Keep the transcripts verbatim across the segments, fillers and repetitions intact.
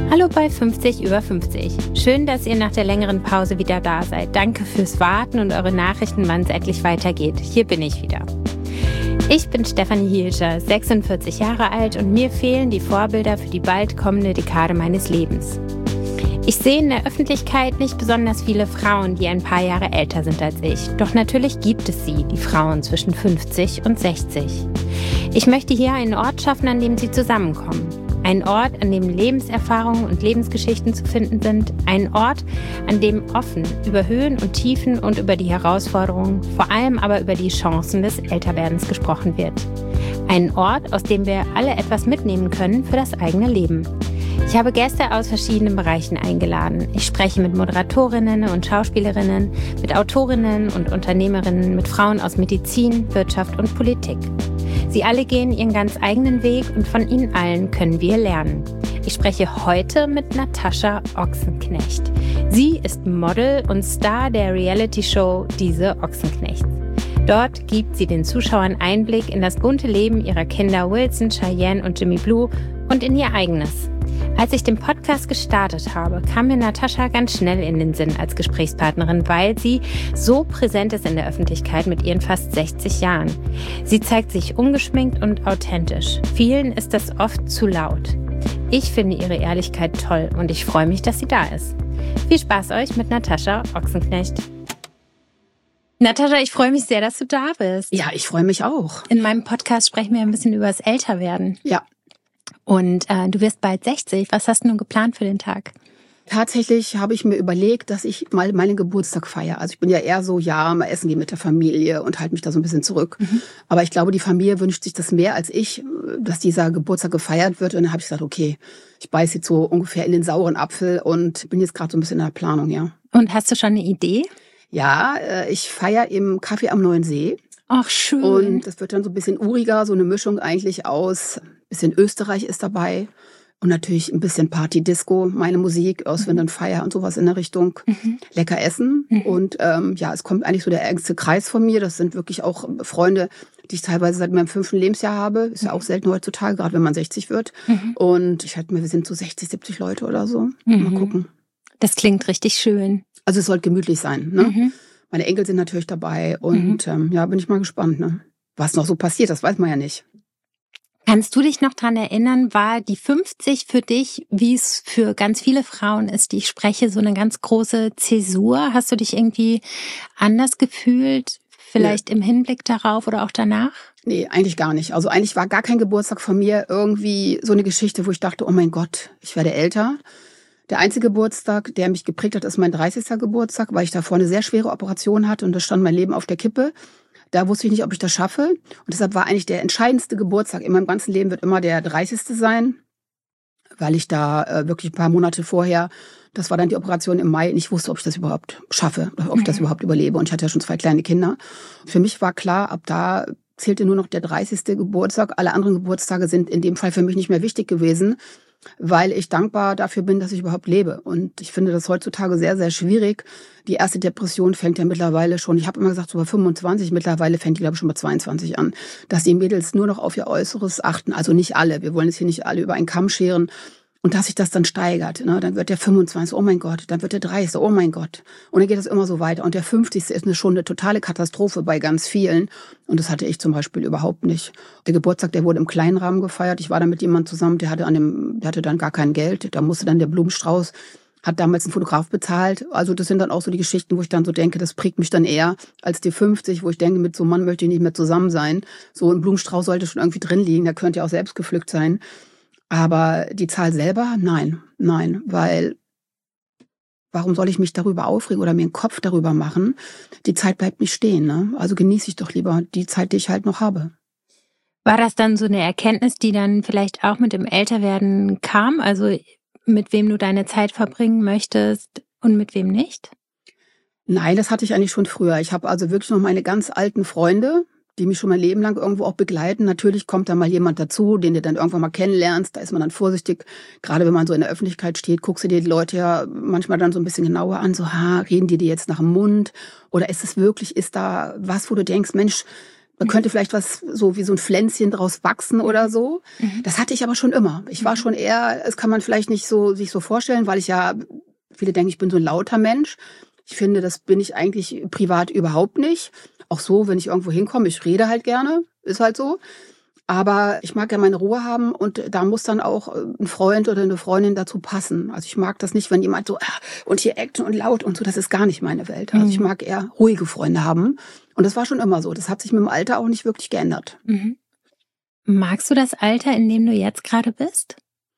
Hallo bei fünfzig über fünfzig. Schön, dass ihr nach der längeren Pause wieder da seid. Danke fürs Warten und eure Nachrichten, wann es endlich weitergeht. Hier bin ich wieder. Ich bin Stefanie Hielscher, sechsundvierzig Jahre alt und mir fehlen die Vorbilder für die bald kommende Dekade meines Lebens. Ich sehe in der Öffentlichkeit nicht besonders viele Frauen, die ein paar Jahre älter sind als ich. Doch natürlich gibt es sie, die Frauen zwischen fünfzig und sechzig. Ich möchte hier einen Ort schaffen, an dem sie zusammenkommen. Ein Ort, an dem Lebenserfahrungen und Lebensgeschichten zu finden sind. Ein Ort, an dem offen über Höhen und Tiefen und über die Herausforderungen, vor allem aber über die Chancen des Älterwerdens gesprochen wird. Ein Ort, aus dem wir alle etwas mitnehmen können für das eigene Leben. Ich habe Gäste aus verschiedenen Bereichen eingeladen. Ich spreche mit Moderatorinnen und Schauspielerinnen, mit Autorinnen und Unternehmerinnen, mit Frauen aus Medizin, Wirtschaft und Politik. Sie alle gehen ihren ganz eigenen Weg und von ihnen allen können wir lernen. Ich spreche heute mit Natascha Ochsenknecht. Sie ist Model und Star der Reality-Show Diese Ochsenknechts. Dort gibt sie den Zuschauern Einblick in das bunte Leben ihrer Kinder Wilson, Cheyenne und Jimmy Blue und in ihr eigenes. Als ich den Podcast gestartet habe, kam mir Natascha ganz schnell in den Sinn als Gesprächspartnerin, weil sie so präsent ist in der Öffentlichkeit mit ihren fast sechzig Jahren. Sie zeigt sich ungeschminkt und authentisch. Vielen ist das oft zu laut. Ich finde ihre Ehrlichkeit toll und ich freue mich, dass sie da ist. Viel Spaß euch mit Natascha Ochsenknecht. Natascha, ich freue mich sehr, dass du da bist. Ja, ich freue mich auch. In meinem Podcast sprechen wir ein bisschen über das Älterwerden. Ja. Und äh, du wirst bald sechzig. Was hast du nun geplant für den Tag? Tatsächlich habe ich mir überlegt, dass ich mal meinen Geburtstag feiere. Also ich bin ja eher so, ja, mal essen gehen mit der Familie und halte mich da so ein bisschen zurück. Mhm. Aber ich glaube, die Familie wünscht sich das mehr als ich, dass dieser Geburtstag gefeiert wird. Und dann habe ich gesagt, okay, ich beiß jetzt so ungefähr in den sauren Apfel und bin jetzt gerade so ein bisschen in der Planung, ja. Und hast du schon eine Idee? Ja, ich feiere im Café am Neuen See. Ach, schön. Und das wird dann so ein bisschen uriger, so eine Mischung eigentlich aus, ein bisschen Österreich ist dabei und natürlich ein bisschen Party-Disco, meine Musik, aus Wind und Fire und sowas in der Richtung. Mhm. Lecker essen. Mhm. Und ähm, ja, es kommt eigentlich so der engste Kreis von mir. Das sind wirklich auch Freunde, die ich teilweise seit meinem fünften Lebensjahr habe. Ist ja auch selten heutzutage, gerade wenn man sechzig wird. Mhm. Und ich halte mir, wir sind so sechzig, siebzig Leute oder so. Mhm. Mal gucken. Das klingt richtig schön. Also es soll gemütlich sein, ne? Mhm. Meine Enkel sind natürlich dabei und mhm. ähm, ja, bin ich mal gespannt, ne? Was noch so passiert, das weiß man ja nicht. Kannst du dich noch dran erinnern, war die fünfzig für dich, wie es für ganz viele Frauen ist, die ich spreche, so eine ganz große Zäsur? Hast du dich irgendwie anders gefühlt, vielleicht nee. im Hinblick darauf oder auch danach? Nee, eigentlich gar nicht. Also eigentlich war gar kein Geburtstag von mir irgendwie so eine Geschichte, wo ich dachte, oh mein Gott, ich werde älter. Der einzige Geburtstag, der mich geprägt hat, ist mein dreißigster Geburtstag, weil ich davor eine sehr schwere Operation hatte und da stand mein Leben auf der Kippe. Da wusste ich nicht, ob ich das schaffe. Und deshalb war eigentlich der entscheidendste Geburtstag in meinem ganzen Leben wird immer der dreißigste sein, weil ich da äh, wirklich ein paar Monate vorher, das war dann die Operation im Mai, nicht wusste, ob ich das überhaupt schaffe, ob ich das überhaupt überlebe. Und ich hatte ja schon zwei kleine Kinder. Für mich war klar, ab da zählte nur noch der dreißigste Geburtstag. Alle anderen Geburtstage sind in dem Fall für mich nicht mehr wichtig gewesen, weil ich dankbar dafür bin, dass ich überhaupt lebe. Und ich finde das heutzutage sehr, sehr schwierig. Die erste Depression fängt ja mittlerweile schon, ich habe immer gesagt, so bei fünfundzwanzig, mittlerweile fängt die, glaube ich, schon bei zweiundzwanzig an, dass die Mädels nur noch auf ihr Äußeres achten. Also nicht alle, wir wollen jetzt hier nicht alle über einen Kamm scheren. Und dass sich das dann steigert, ne? Dann wird der fünfundzwanzigste, oh mein Gott, dann wird der dreißigste, oh mein Gott. Und dann geht das immer so weiter. Und der fünfzigste ist eine, schon eine totale Katastrophe bei ganz vielen. Und das hatte ich zum Beispiel überhaupt nicht. Der Geburtstag, der wurde im kleinen Rahmen gefeiert. Ich war da mit jemandem zusammen, der hatte, an dem, der hatte dann gar kein Geld. Da musste dann der Blumenstrauß, hat damals einen Fotograf bezahlt. Also das sind dann auch so die Geschichten, wo ich dann so denke, das prägt mich dann eher als die fünfzig, wo ich denke, mit so einem Mann möchte ich nicht mehr zusammen sein. So ein Blumenstrauß sollte schon irgendwie drin liegen, der könnte ja auch selbst gepflückt sein. Aber die Zahl selber, nein, nein, weil warum soll ich mich darüber aufregen oder mir einen Kopf darüber machen? Die Zeit bleibt nicht stehen, ne? Also genieße ich doch lieber die Zeit, die ich halt noch habe. War das dann so eine Erkenntnis, die dann vielleicht auch mit dem Älterwerden kam? Also mit wem du deine Zeit verbringen möchtest und mit wem nicht? Nein, das hatte ich eigentlich schon früher. Ich habe also wirklich noch meine ganz alten Freunde, die mich schon mein Leben lang irgendwo auch begleiten. Natürlich kommt da mal jemand dazu, den du dann irgendwann mal kennenlernst. Da ist man dann vorsichtig. Gerade wenn man so in der Öffentlichkeit steht, guckst du dir die Leute ja manchmal dann so ein bisschen genauer an. So, ha, reden die dir jetzt nach dem Mund? Oder ist es wirklich, ist da was, wo du denkst, Mensch, Da Mhm. könnte vielleicht was so wie so ein Pflänzchen draus wachsen oder so. Mhm. Das hatte ich aber schon immer. Ich war Mhm. schon eher, das kann man vielleicht nicht so sich so vorstellen, weil ich ja, viele denken, ich bin so ein lauter Mensch. Ich finde, das bin ich eigentlich privat überhaupt nicht. Auch so, wenn ich irgendwo hinkomme, ich rede halt gerne, ist halt so. Aber ich mag ja meine Ruhe haben und da muss dann auch ein Freund oder eine Freundin dazu passen. Also ich mag das nicht, wenn jemand so, ah, und hier Action und laut und so, das ist gar nicht meine Welt. Also ich Mhm. mag eher ruhige Freunde haben. Und das war schon immer so. Das hat sich mit dem Alter auch nicht wirklich geändert. Mhm. Magst du das Alter, in dem du jetzt gerade bist?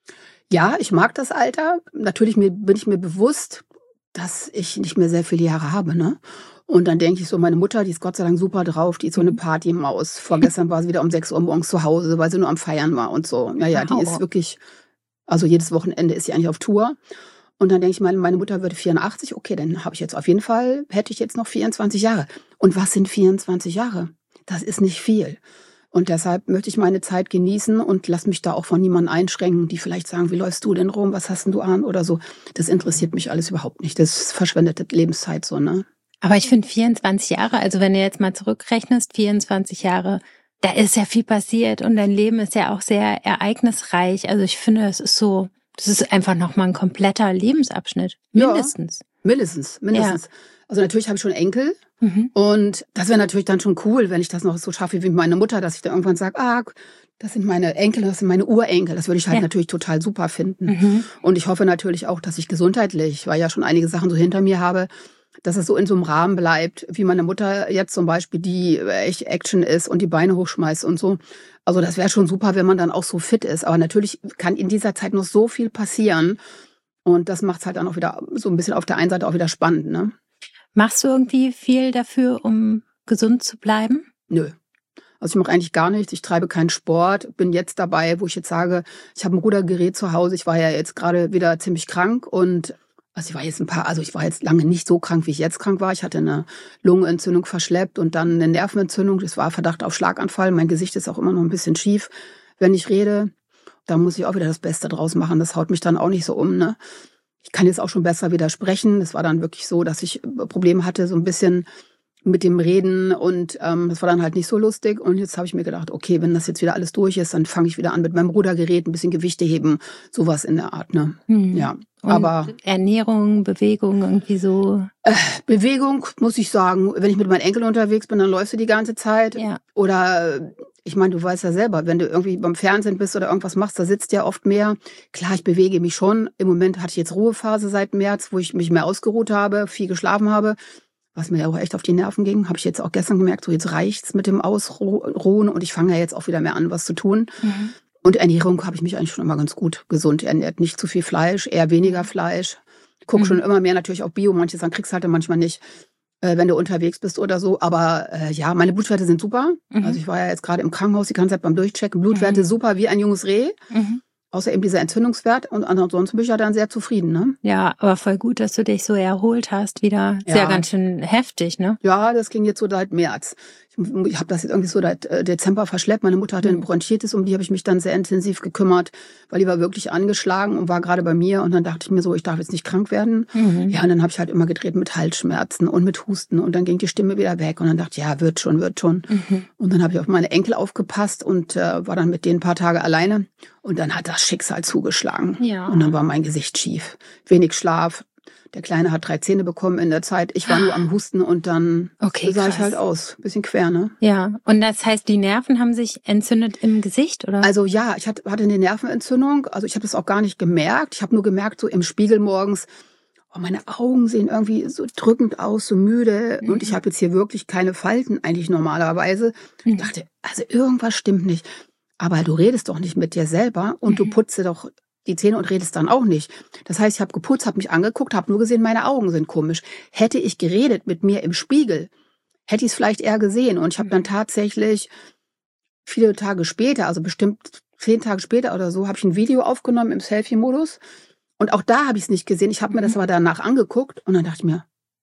Ja, ich mag das Alter. Natürlich mir- bin ich mir bewusst, dass ich nicht mehr sehr viele Jahre habe, ne? Und dann denke ich so, meine Mutter, die ist Gott sei Dank super drauf, die ist so eine Partymaus. Vorgestern war sie wieder um sechs Uhr morgens zu Hause, weil sie nur am Feiern war und so. Ja, ja, die Wow. ist wirklich, also jedes Wochenende ist sie eigentlich auf Tour. Und dann denke ich, meine, meine Mutter würde vierundachtzig, okay, dann habe ich jetzt auf jeden Fall, hätte ich jetzt noch vierundzwanzig Jahre. Und was sind vierundzwanzig Jahre? Das ist nicht viel. Und deshalb möchte ich meine Zeit genießen und lass mich da auch von niemandem einschränken, die vielleicht sagen, wie läufst du denn rum, was hast denn du an oder so. Das interessiert mich alles überhaupt nicht. Das ist verschwendete Lebenszeit so, ne? Aber ich finde vierundzwanzig Jahre, also wenn du jetzt mal zurückrechnest, vierundzwanzig Jahre, da ist ja viel passiert und dein Leben ist ja auch sehr ereignisreich. Also ich finde, es ist so, das ist einfach nochmal ein kompletter Lebensabschnitt. Ja. Mindestens. Mindestens, mindestens. Also natürlich habe ich schon Enkel Mhm. und das wäre natürlich dann schon cool, wenn ich das noch so schaffe wie meine Mutter, dass ich dann irgendwann sage, ah, das sind meine Enkel, das sind meine Urenkel. Das würde ich halt Ja. natürlich total super finden. Mhm. Und ich hoffe natürlich auch, dass ich gesundheitlich, weil ich ja schon einige Sachen so hinter mir habe, dass es so in so einem Rahmen bleibt, wie meine Mutter jetzt zum Beispiel, die echt Action ist und die Beine hochschmeißt und so. Also das wäre schon super, wenn man dann auch so fit ist. Aber natürlich kann in dieser Zeit noch so viel passieren. Und das macht es halt dann auch wieder so ein bisschen auf der einen Seite auch wieder spannend, ne? Machst du irgendwie viel dafür, um gesund zu bleiben? Nö. Also ich mache eigentlich gar nichts. Ich treibe keinen Sport. Bin jetzt dabei, wo ich jetzt sage, ich habe ein Rudergerät zu Hause. Ich war ja jetzt gerade wieder ziemlich krank und also ich war jetzt ein paar, also ich war jetzt lange nicht so krank, wie ich jetzt krank war. Ich hatte eine Lungenentzündung verschleppt und dann eine Nervenentzündung. Das war Verdacht auf Schlaganfall. Mein Gesicht ist auch immer noch ein bisschen schief, wenn ich rede. Da muss ich auch wieder das Beste draus machen. Das haut mich dann auch nicht so um, ne? Ich kann jetzt auch schon besser widersprechen. Das war dann wirklich so, dass ich Probleme hatte, so ein bisschen mit dem Reden und ähm, das war dann halt nicht so lustig. Und jetzt habe ich mir gedacht, okay, wenn das jetzt wieder alles durch ist, dann fange ich wieder an mit meinem Rudergerät, ein bisschen Gewichte heben, sowas in der Art, ne? Hm. Ja, Und aber Ernährung, Bewegung, irgendwie so. äh, Bewegung, muss ich sagen, wenn ich mit meinen Enkeln unterwegs bin, dann läufst du die ganze Zeit. Ja. Oder ich meine, du weißt ja selber, wenn du irgendwie beim Fernsehen bist oder irgendwas machst, da sitzt ja oft mehr. Klar, ich bewege mich schon. Im Moment hatte ich jetzt Ruhephase seit März, wo ich mich mehr ausgeruht habe, viel geschlafen habe. Was mir ja auch echt auf die Nerven ging, habe ich jetzt auch gestern gemerkt, so jetzt reicht's mit dem Ausruhen und ich fange ja jetzt auch wieder mehr an, was zu tun. Mhm. Und Ernährung habe ich mich eigentlich schon immer ganz gut gesund ernährt. Nicht zu viel Fleisch, eher weniger Fleisch. Ich gucke mhm. schon immer mehr natürlich auf Bio. Manche Sachen kriegst du halt manchmal nicht, äh, wenn du unterwegs bist oder so. Aber äh, ja, meine Blutwerte sind super. Mhm. Also ich war ja jetzt gerade im Krankenhaus die ganze Zeit beim Durchchecken. Blutwerte mhm. super wie ein junges Reh. Mhm. Außer eben dieser Entzündungswert. Und ansonsten bin ich ja dann sehr zufrieden, ne? Ja, aber voll gut, dass du dich so erholt hast wieder. Ist ja, ja ganz schön heftig, ne? Ja, das ging jetzt so seit März. Ich, ich habe das jetzt irgendwie so seit äh, Dezember verschleppt. Meine Mutter hatte eine Bronchitis, um die habe ich mich dann sehr intensiv gekümmert, weil die war wirklich angeschlagen und war gerade bei mir. Und dann dachte ich mir so, ich darf jetzt nicht krank werden. Mhm. Ja, und dann habe ich halt immer gedreht mit Halsschmerzen und mit Husten. Und dann ging die Stimme wieder weg. Und dann dachte ich, ja, wird schon, wird schon. Mhm. Und dann habe ich auf meine Enkel aufgepasst und äh, war dann mit denen ein paar Tage alleine. Und dann hat das Schicksal zugeschlagen. Ja. Und dann war mein Gesicht schief. Wenig Schlaf. Der Kleine hat drei Zähne bekommen in der Zeit. Ich war nur am Husten und dann okay, sah krass. ich halt aus. Bisschen quer, ne? Ja, und das heißt, die Nerven haben sich entzündet im Gesicht, oder? Also ja, ich hatte eine Nervenentzündung. Also ich habe das auch gar nicht gemerkt. Ich habe nur gemerkt, so im Spiegel morgens, oh, meine Augen sehen irgendwie so drückend aus, so müde. Mhm. Und ich habe jetzt hier wirklich keine Falten eigentlich normalerweise. Mhm. Ich dachte, also irgendwas stimmt nicht. Aber du redest doch nicht mit dir selber und mhm. du putze doch die Zähne und redest dann auch nicht. Das heißt, ich habe geputzt, habe mich angeguckt, habe nur gesehen, meine Augen sind komisch. Hätte ich geredet mit mir im Spiegel, hätte ich es vielleicht eher gesehen. Und ich habe dann tatsächlich viele Tage später, also bestimmt zehn Tage später oder so, habe ich ein Video aufgenommen im Selfie-Modus. Und auch da habe ich es nicht gesehen. Ich habe mir das aber danach angeguckt und dann dachte ich mir,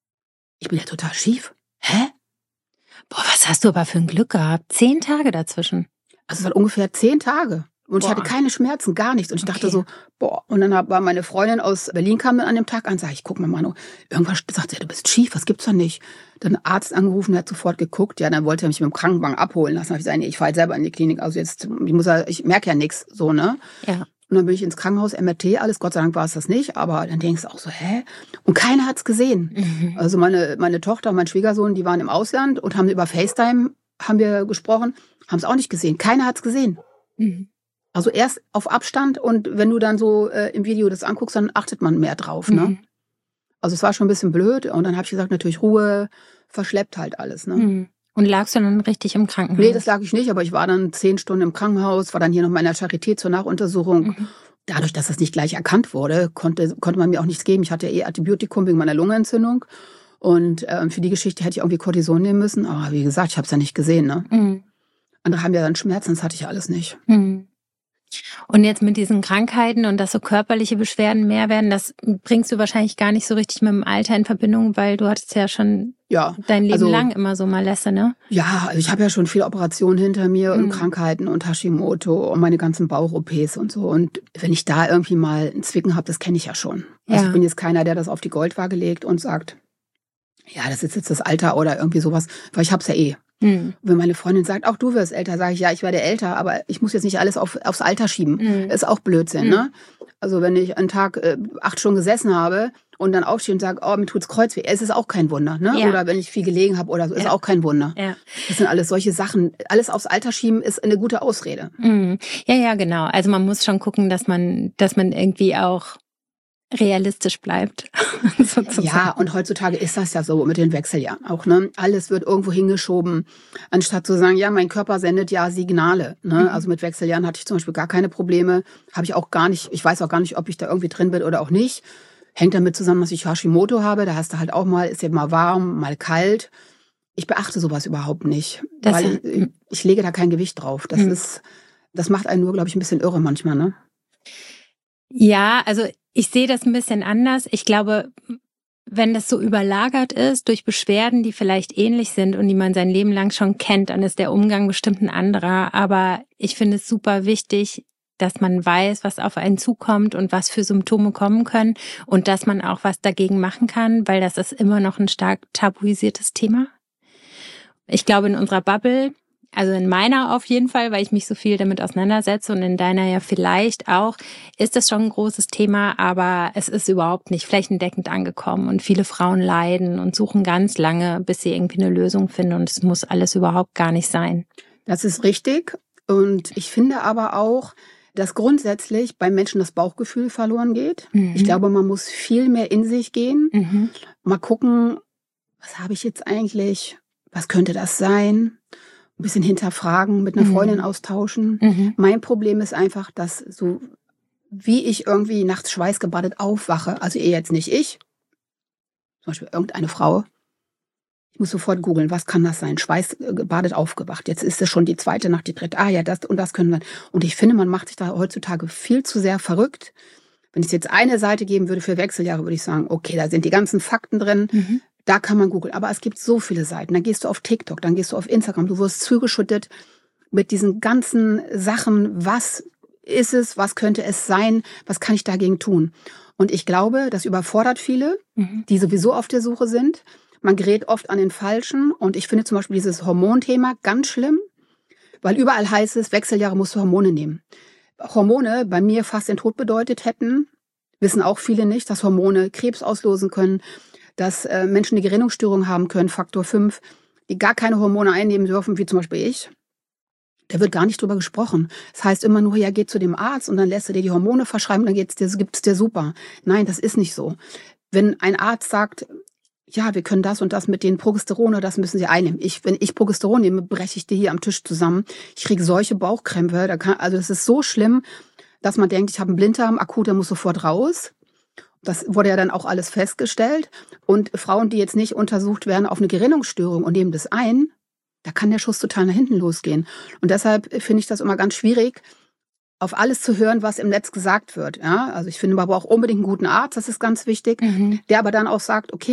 ich bin ja total schief. Hä? Boah, was hast du aber für ein Glück gehabt? Zehn Tage dazwischen. Also es waren ungefähr zehn Tage. Und boah. Ich hatte keine Schmerzen, gar nichts. Und ich okay. dachte so, boah. Und dann war meine Freundin aus Berlin, kam dann an dem Tag an, sag ich, guck mal, Manu, irgendwas sagt sie, du bist schief, was gibt's da nicht? Dann Arzt angerufen, der hat sofort geguckt. Ja, dann wollte er mich mit dem Krankenwagen abholen lassen. Dann habe ich gesagt, nee, ich fahre jetzt selber in die Klinik. Also jetzt, ich muss ja, ich merke ja nichts, so, ne? Ja. Und dann bin ich ins Krankenhaus, M R T, alles, Gott sei Dank war es das nicht. Aber dann denkst du auch so, hä? Und keiner hat's gesehen. Mhm. Also meine, meine Tochter und mein Schwiegersohn, die waren im Ausland und haben über FaceTime, haben wir gesprochen, haben es auch nicht gesehen. Keiner hat's gesehen. Mhm. Also erst auf Abstand und wenn du dann so äh, im Video das anguckst, dann achtet man mehr drauf, ne? Mhm. Also es war schon ein bisschen blöd und dann habe ich gesagt, natürlich Ruhe, verschleppt halt alles, ne? Mhm. Und lagst du dann richtig im Krankenhaus? Nee, das lag ich nicht, aber ich war dann zehn Stunden im Krankenhaus, war dann hier noch mal in der Charité zur Nachuntersuchung. Mhm. Dadurch, dass das nicht gleich erkannt wurde, konnte, konnte man mir auch nichts geben. Ich hatte ja eh Antibiotikum wegen meiner Lungenentzündung und äh, für die Geschichte hätte ich irgendwie Cortison nehmen müssen, aber wie gesagt, ich habe es ja nicht gesehen, ne? Mhm. Andere haben ja dann Schmerzen, das hatte ich alles nicht. Mhm. Und jetzt mit diesen Krankheiten und dass so körperliche Beschwerden mehr werden, das bringst du wahrscheinlich gar nicht so richtig mit dem Alter in Verbindung, weil du hattest ja schon ja, dein Leben also, lang immer so Malaise, ne? Ja, also ich habe ja schon viele Operationen hinter mir mhm. und Krankheiten und Hashimoto und meine ganzen Bauch-O Ps und so. Und wenn ich da irgendwie mal einen Zwicken habe, das kenne ich ja schon. Also ja. Ich bin jetzt keiner, der das auf die Goldwaage legt und sagt, ja, das ist jetzt das Alter oder irgendwie sowas, weil ich hab's ja eh. Mhm. Wenn meine Freundin sagt, auch du wirst älter, sage ich, ja, ich werde älter, aber ich muss jetzt nicht alles auf, aufs Alter schieben. Mhm. Ist auch Blödsinn, mhm. ne? Also wenn ich einen Tag äh, acht Stunden gesessen habe und dann aufstehe und sage, oh, mir tut's Kreuz weh, es ist auch kein Wunder, ne? Ja. Oder wenn ich viel gelegen habe oder so, ist ja. auch kein Wunder. Ja. Das sind alles solche Sachen. Alles aufs Alter schieben ist eine gute Ausrede. Mhm. Ja, ja, genau. Also man muss schon gucken, dass man, dass man irgendwie auch realistisch bleibt. Ja, und heutzutage ist das ja so mit den Wechseljahren auch, ne? Alles wird irgendwo hingeschoben, anstatt zu sagen, ja, mein Körper sendet ja Signale, ne? Mhm. Also mit Wechseljahren hatte ich zum Beispiel gar keine Probleme, habe ich auch gar nicht, ich weiß auch gar nicht, ob ich da irgendwie drin bin oder auch nicht. Hängt damit zusammen, dass ich Hashimoto habe, da hast du halt auch mal, ist ja mal warm, mal kalt. Ich beachte sowas überhaupt nicht, das weil ich, ich lege da kein Gewicht drauf. Das mhm. ist, das macht einen nur, glaube ich, ein bisschen irre manchmal, ne? Ja, also ich sehe das ein bisschen anders. Ich glaube, wenn das so überlagert ist durch Beschwerden, die vielleicht ähnlich sind und die man sein Leben lang schon kennt, dann ist der Umgang bestimmt ein anderer. Aber ich finde es super wichtig, dass man weiß, was auf einen zukommt und was für Symptome kommen können und dass man auch was dagegen machen kann, weil das ist immer noch ein stark tabuisiertes Thema. Ich glaube, in unserer Bubble, also in meiner auf jeden Fall, weil ich mich so viel damit auseinandersetze und in deiner ja vielleicht auch, ist das schon ein großes Thema, aber es ist überhaupt nicht flächendeckend angekommen und viele Frauen leiden und suchen ganz lange, bis sie irgendwie eine Lösung finden und es muss alles überhaupt gar nicht sein. Das ist richtig und ich finde aber auch, dass grundsätzlich beim Menschen das Bauchgefühl verloren geht. Mhm. Ich glaube, man muss viel mehr in sich gehen, mhm. mal gucken, was habe ich jetzt eigentlich, was könnte das sein? Ein bisschen hinterfragen, mit einer Freundin mhm. austauschen. Mhm. Mein Problem ist einfach, dass so wie ich irgendwie nachts schweißgebadet aufwache, also ihr jetzt nicht ich, zum Beispiel irgendeine Frau, ich muss sofort googeln, was kann das sein? Schweißgebadet aufgewacht. Jetzt ist es schon die zweite Nacht, die dritte. Ah ja, das und das können wir. Und ich finde, man macht sich da heutzutage viel zu sehr verrückt. Wenn ich jetzt eine Seite geben würde für Wechseljahre, würde ich sagen, okay, da sind die ganzen Fakten drin. Mhm. Da kann man googeln. Aber es gibt so viele Seiten. Dann gehst du auf TikTok, dann gehst du auf Instagram. Du wirst zugeschüttet mit diesen ganzen Sachen. Was ist es? Was könnte es sein? Was kann ich dagegen tun? Und ich glaube, das überfordert viele, mhm. die sowieso auf der Suche sind. Man gerät oft an den Falschen. Und ich finde zum Beispiel dieses Hormonthema ganz schlimm, weil überall heißt es, Wechseljahre musst du Hormone nehmen. Hormone bei mir fast den Tod bedeutet hätten, wissen auch viele nicht, dass Hormone Krebs auslösen können, dass äh, Menschen eine Gerinnungsstörung haben können, Faktor fünf, die gar keine Hormone einnehmen dürfen, wie zum Beispiel ich. Da wird gar nicht drüber gesprochen. Das heißt immer nur, ja, geh zu dem Arzt und dann lässt er dir die Hormone verschreiben, dann geht's dir, gibt's dir super. Nein, das ist nicht so. Wenn ein Arzt sagt, ja, wir können das und das mit den Progesteron, das müssen Sie einnehmen. Ich, wenn ich Progesteron nehme, breche ich dir hier am Tisch zusammen. Ich kriege solche Bauchkrämpfe. Da kann, also das ist so schlimm, dass man denkt, ich habe einen Blinddarm, akut, der muss sofort raus. Das wurde ja dann auch alles festgestellt. Und Frauen, die jetzt nicht untersucht werden auf eine Gerinnungsstörung und nehmen das ein, da kann der Schuss total nach hinten losgehen. Und deshalb finde ich das immer ganz schwierig, auf alles zu hören, was im Netz gesagt wird. Ja, also ich finde, man braucht unbedingt einen guten Arzt, das ist ganz wichtig, mhm. der aber dann auch sagt, okay,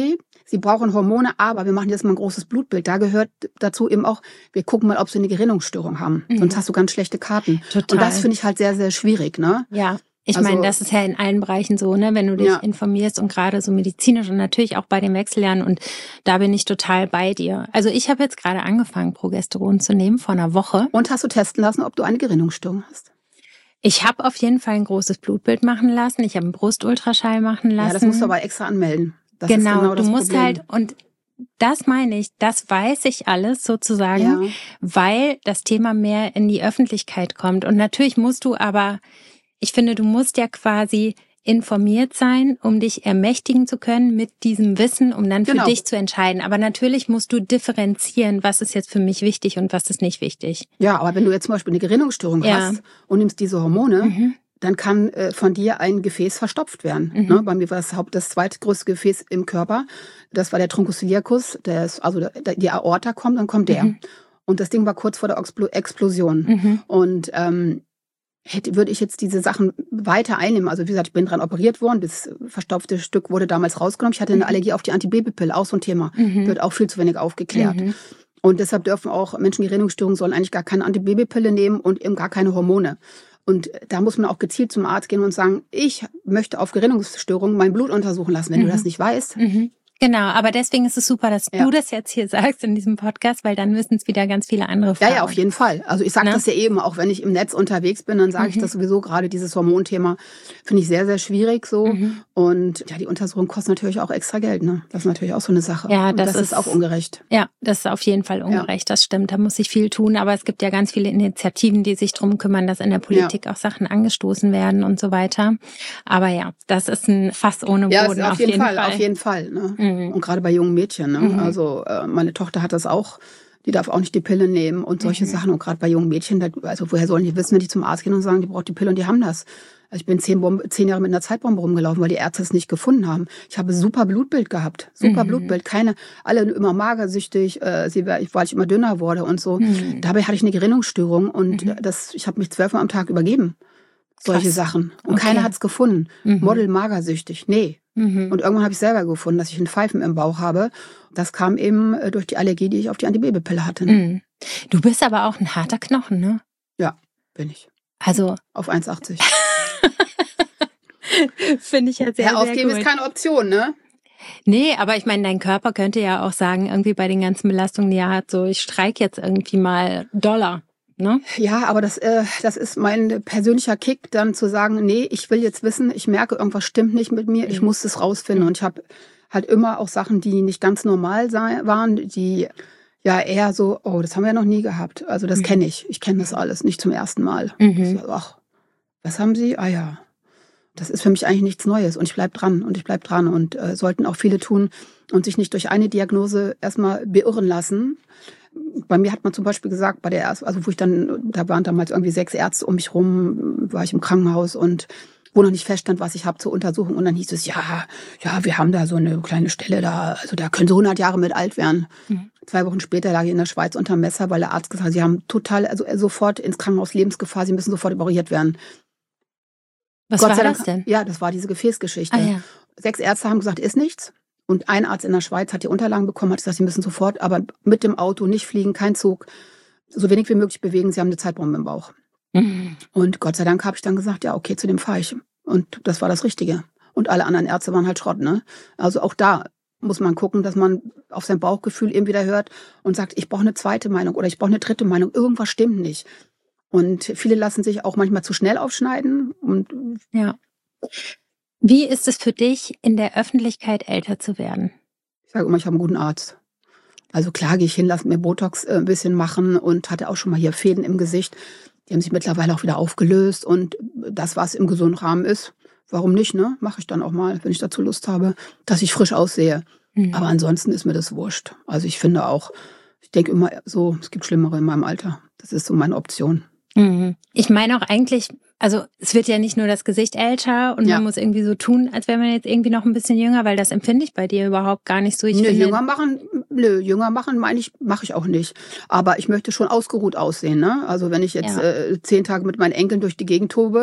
Sie brauchen Hormone, aber wir machen jetzt mal ein großes Blutbild. Da gehört dazu eben auch, wir gucken mal, ob sie eine Gerinnungsstörung haben. Mhm. Sonst hast du ganz schlechte Karten. Total. Und das finde ich halt sehr, sehr schwierig, ne? Ja. Ich Also, meine, das ist ja in allen Bereichen so, ne, wenn du dich ja. informierst und gerade so medizinisch und natürlich auch bei den Wechseljahren und da bin ich total bei dir. Also ich habe jetzt gerade angefangen, Progesteron zu nehmen vor einer Woche. Und hast du testen lassen, ob du eine Gerinnungsstörung hast? Ich habe auf jeden Fall ein großes Blutbild machen lassen. Ich habe einen Brustultraschall machen lassen. Ja, das musst du aber extra anmelden. Das genau, ist genau das du musst Problem. halt, und das meine ich, das weiß ich alles sozusagen, Ja. weil das Thema mehr in die Öffentlichkeit kommt. Und natürlich musst du aber, ich finde, du musst ja quasi informiert sein, um dich ermächtigen zu können mit diesem Wissen, um dann für Genau. dich zu entscheiden. Aber natürlich musst du differenzieren, was ist jetzt für mich wichtig und was ist nicht wichtig. Ja, aber wenn du jetzt zum Beispiel eine Gerinnungsstörung Ja. hast und nimmst diese Hormone, Mhm. dann kann äh, von dir ein Gefäß verstopft werden. Mhm. Ne? Bei mir war das Haupt, das zweitgrößte Gefäß im Körper. Das war der Truncus, der ist, also der, die Aorta kommt, dann kommt der. Mhm. Und das Ding war kurz vor der Explo- Explosion. Mhm. Und ähm, hätte, würde ich jetzt diese Sachen weiter einnehmen, also wie gesagt, ich bin dran operiert worden, das verstopfte Stück wurde damals rausgenommen. Ich hatte eine Mhm. Allergie auf die Antibabypille, auch so ein Thema. Mhm. Wird auch viel zu wenig aufgeklärt. Mhm. Und deshalb dürfen auch Menschen mit Gerinnungsstörungen sollen eigentlich gar keine Antibabypille nehmen und eben gar keine Hormone. Und da muss man auch gezielt zum Arzt gehen und sagen, ich möchte auf Gerinnungsstörungen mein Blut untersuchen lassen. Wenn Mhm. du das nicht weißt, Mhm. Genau, aber deswegen ist es super, dass Ja. du das jetzt hier sagst in diesem Podcast, weil dann wissen es wieder ganz viele andere Frauen. ja, ja, auf jeden Fall. Also ich sage Ne? das ja eben, auch wenn ich im Netz unterwegs bin, dann sage ich Mhm. das sowieso, gerade dieses Hormonthema finde ich sehr, sehr schwierig so. Mhm. Und ja, die Untersuchung kostet natürlich auch extra Geld, ne? Das ist natürlich auch so eine Sache. Ja, Und das das ist- ist auch ungerecht. Ja, das ist auf jeden Fall ungerecht, das stimmt. Da muss sich viel tun, aber es gibt ja ganz viele Initiativen, die sich drum kümmern, dass in der Politik auch Sachen angestoßen werden und so weiter. Aber ja, das ist ein Fass ohne Boden. Ja, das ist auf, jeden, Fall, Fall. auf jeden Fall. Ne? Mhm. Und gerade bei jungen Mädchen. Ne? Mhm. Also äh, meine Tochter hat das auch. Die darf auch nicht die Pille nehmen und solche Mhm. Sachen. Und gerade bei jungen Mädchen, da, also woher sollen die wissen, wenn die zum Arzt gehen und sagen, die braucht die Pille und die haben das. Also ich bin zehn, Bombe, zehn Jahre mit einer Zeitbombe rumgelaufen, weil die Ärzte es nicht gefunden haben. Ich habe super Blutbild gehabt. Super Mhm. Blutbild. Keine, alle immer magersüchtig, äh, sie, weil ich immer dünner wurde und so. Mhm. Dabei hatte ich eine Gerinnungsstörung und Mhm. das, ich habe mich zwölfmal am Tag übergeben. Solche Krass. Sachen. Und Okay. keiner hat es gefunden. Mhm. Model magersüchtig. Nee. Mhm. Und irgendwann habe ich selber gefunden, dass ich einen Pfeifen im Bauch habe. Das kam eben äh, durch die Allergie, die ich auf die Antibabypille hatte. Ne? Mhm. Du bist aber auch ein harter Knochen, ne? Ja, bin ich. Also Auf eins Komma achtzig. finde ich ja sehr, Ja, sehr ausgeben gut. ist keine Option, ne? Nee, aber ich meine, dein Körper könnte ja auch sagen, irgendwie bei den ganzen Belastungen, die er hat, so ich streike jetzt irgendwie mal Dollar, ne? Ja, aber das, äh, das ist mein persönlicher Kick, dann zu sagen, nee, ich will jetzt wissen, ich merke, irgendwas stimmt nicht mit mir, ich Mhm. muss es rausfinden. Und ich habe halt immer auch Sachen, die nicht ganz normal sei, waren, die ja eher so, oh, das haben wir ja noch nie gehabt. Also das Mhm. kenne ich. Ich kenne das alles, nicht zum ersten Mal. Mhm. So, ach, was haben Sie? Ah ja. Das ist für mich eigentlich nichts Neues und ich bleib dran und ich bleib dran und äh, sollten auch viele tun und sich nicht durch eine Diagnose erstmal beirren lassen. Bei mir hat man zum Beispiel gesagt, bei der ersten, also wo ich dann, da waren damals irgendwie sechs Ärzte um mich rum, war ich im Krankenhaus und wo noch nicht feststand, was ich habe zur Untersuchung und dann hieß es, ja, ja, wir haben da so eine kleine Stelle da, also da können Sie hundert Jahre mit alt werden. Mhm. Zwei Wochen später lag ich in der Schweiz unter Messer, weil der Arzt gesagt hat, Sie haben total, also sofort ins Krankenhaus Lebensgefahr, Sie müssen sofort operiert werden. Was Gott war sei Dank, das denn? Ja, das war diese Gefäßgeschichte. Ah ja. Sechs Ärzte haben gesagt, ist nichts. Und ein Arzt in der Schweiz hat die Unterlagen bekommen, hat gesagt, sie müssen sofort, aber mit dem Auto nicht fliegen, kein Zug, so wenig wie möglich bewegen. Sie haben eine Zeitbombe im Bauch. Mhm. Und Gott sei Dank habe ich dann gesagt, ja, okay, zu dem fahre ich. Und das war das Richtige. Und alle anderen Ärzte waren halt Schrott, ne? Also auch da muss man gucken, dass man auf sein Bauchgefühl eben wieder hört und sagt, ich brauche eine zweite Meinung oder ich brauche eine dritte Meinung. Irgendwas stimmt nicht. Und viele lassen sich auch manchmal zu schnell aufschneiden. Und Ja. Wie ist es für dich, in der Öffentlichkeit älter zu werden? ich sage immer, ich habe einen guten Arzt. Also klar gehe ich hin, lasse mir Botox äh, ein bisschen machen und hatte auch schon mal hier Fäden im Gesicht. Die haben sich mittlerweile auch wieder aufgelöst. Und das, was im gesunden Rahmen ist, warum nicht, ne? Mache ich dann auch mal, wenn ich dazu Lust habe, dass ich frisch aussehe. Mhm. Aber ansonsten ist mir das wurscht. Also ich finde auch, ich denke immer so, es gibt Schlimmere in meinem Alter. Das ist so meine Option. Mhm. Ich meine auch eigentlich, also es wird ja nicht nur das Gesicht älter und Ja. man muss irgendwie so tun, als wäre man jetzt irgendwie noch ein bisschen jünger, weil das empfinde ich bei dir überhaupt gar nicht so. Ich Nö, finde, jünger machen, nö, jünger machen meine ich, mache ich auch nicht. Aber ich möchte schon ausgeruht aussehen, ne? Also wenn ich jetzt Ja. äh, zehn Tage mit meinen Enkeln durch die Gegend tobe,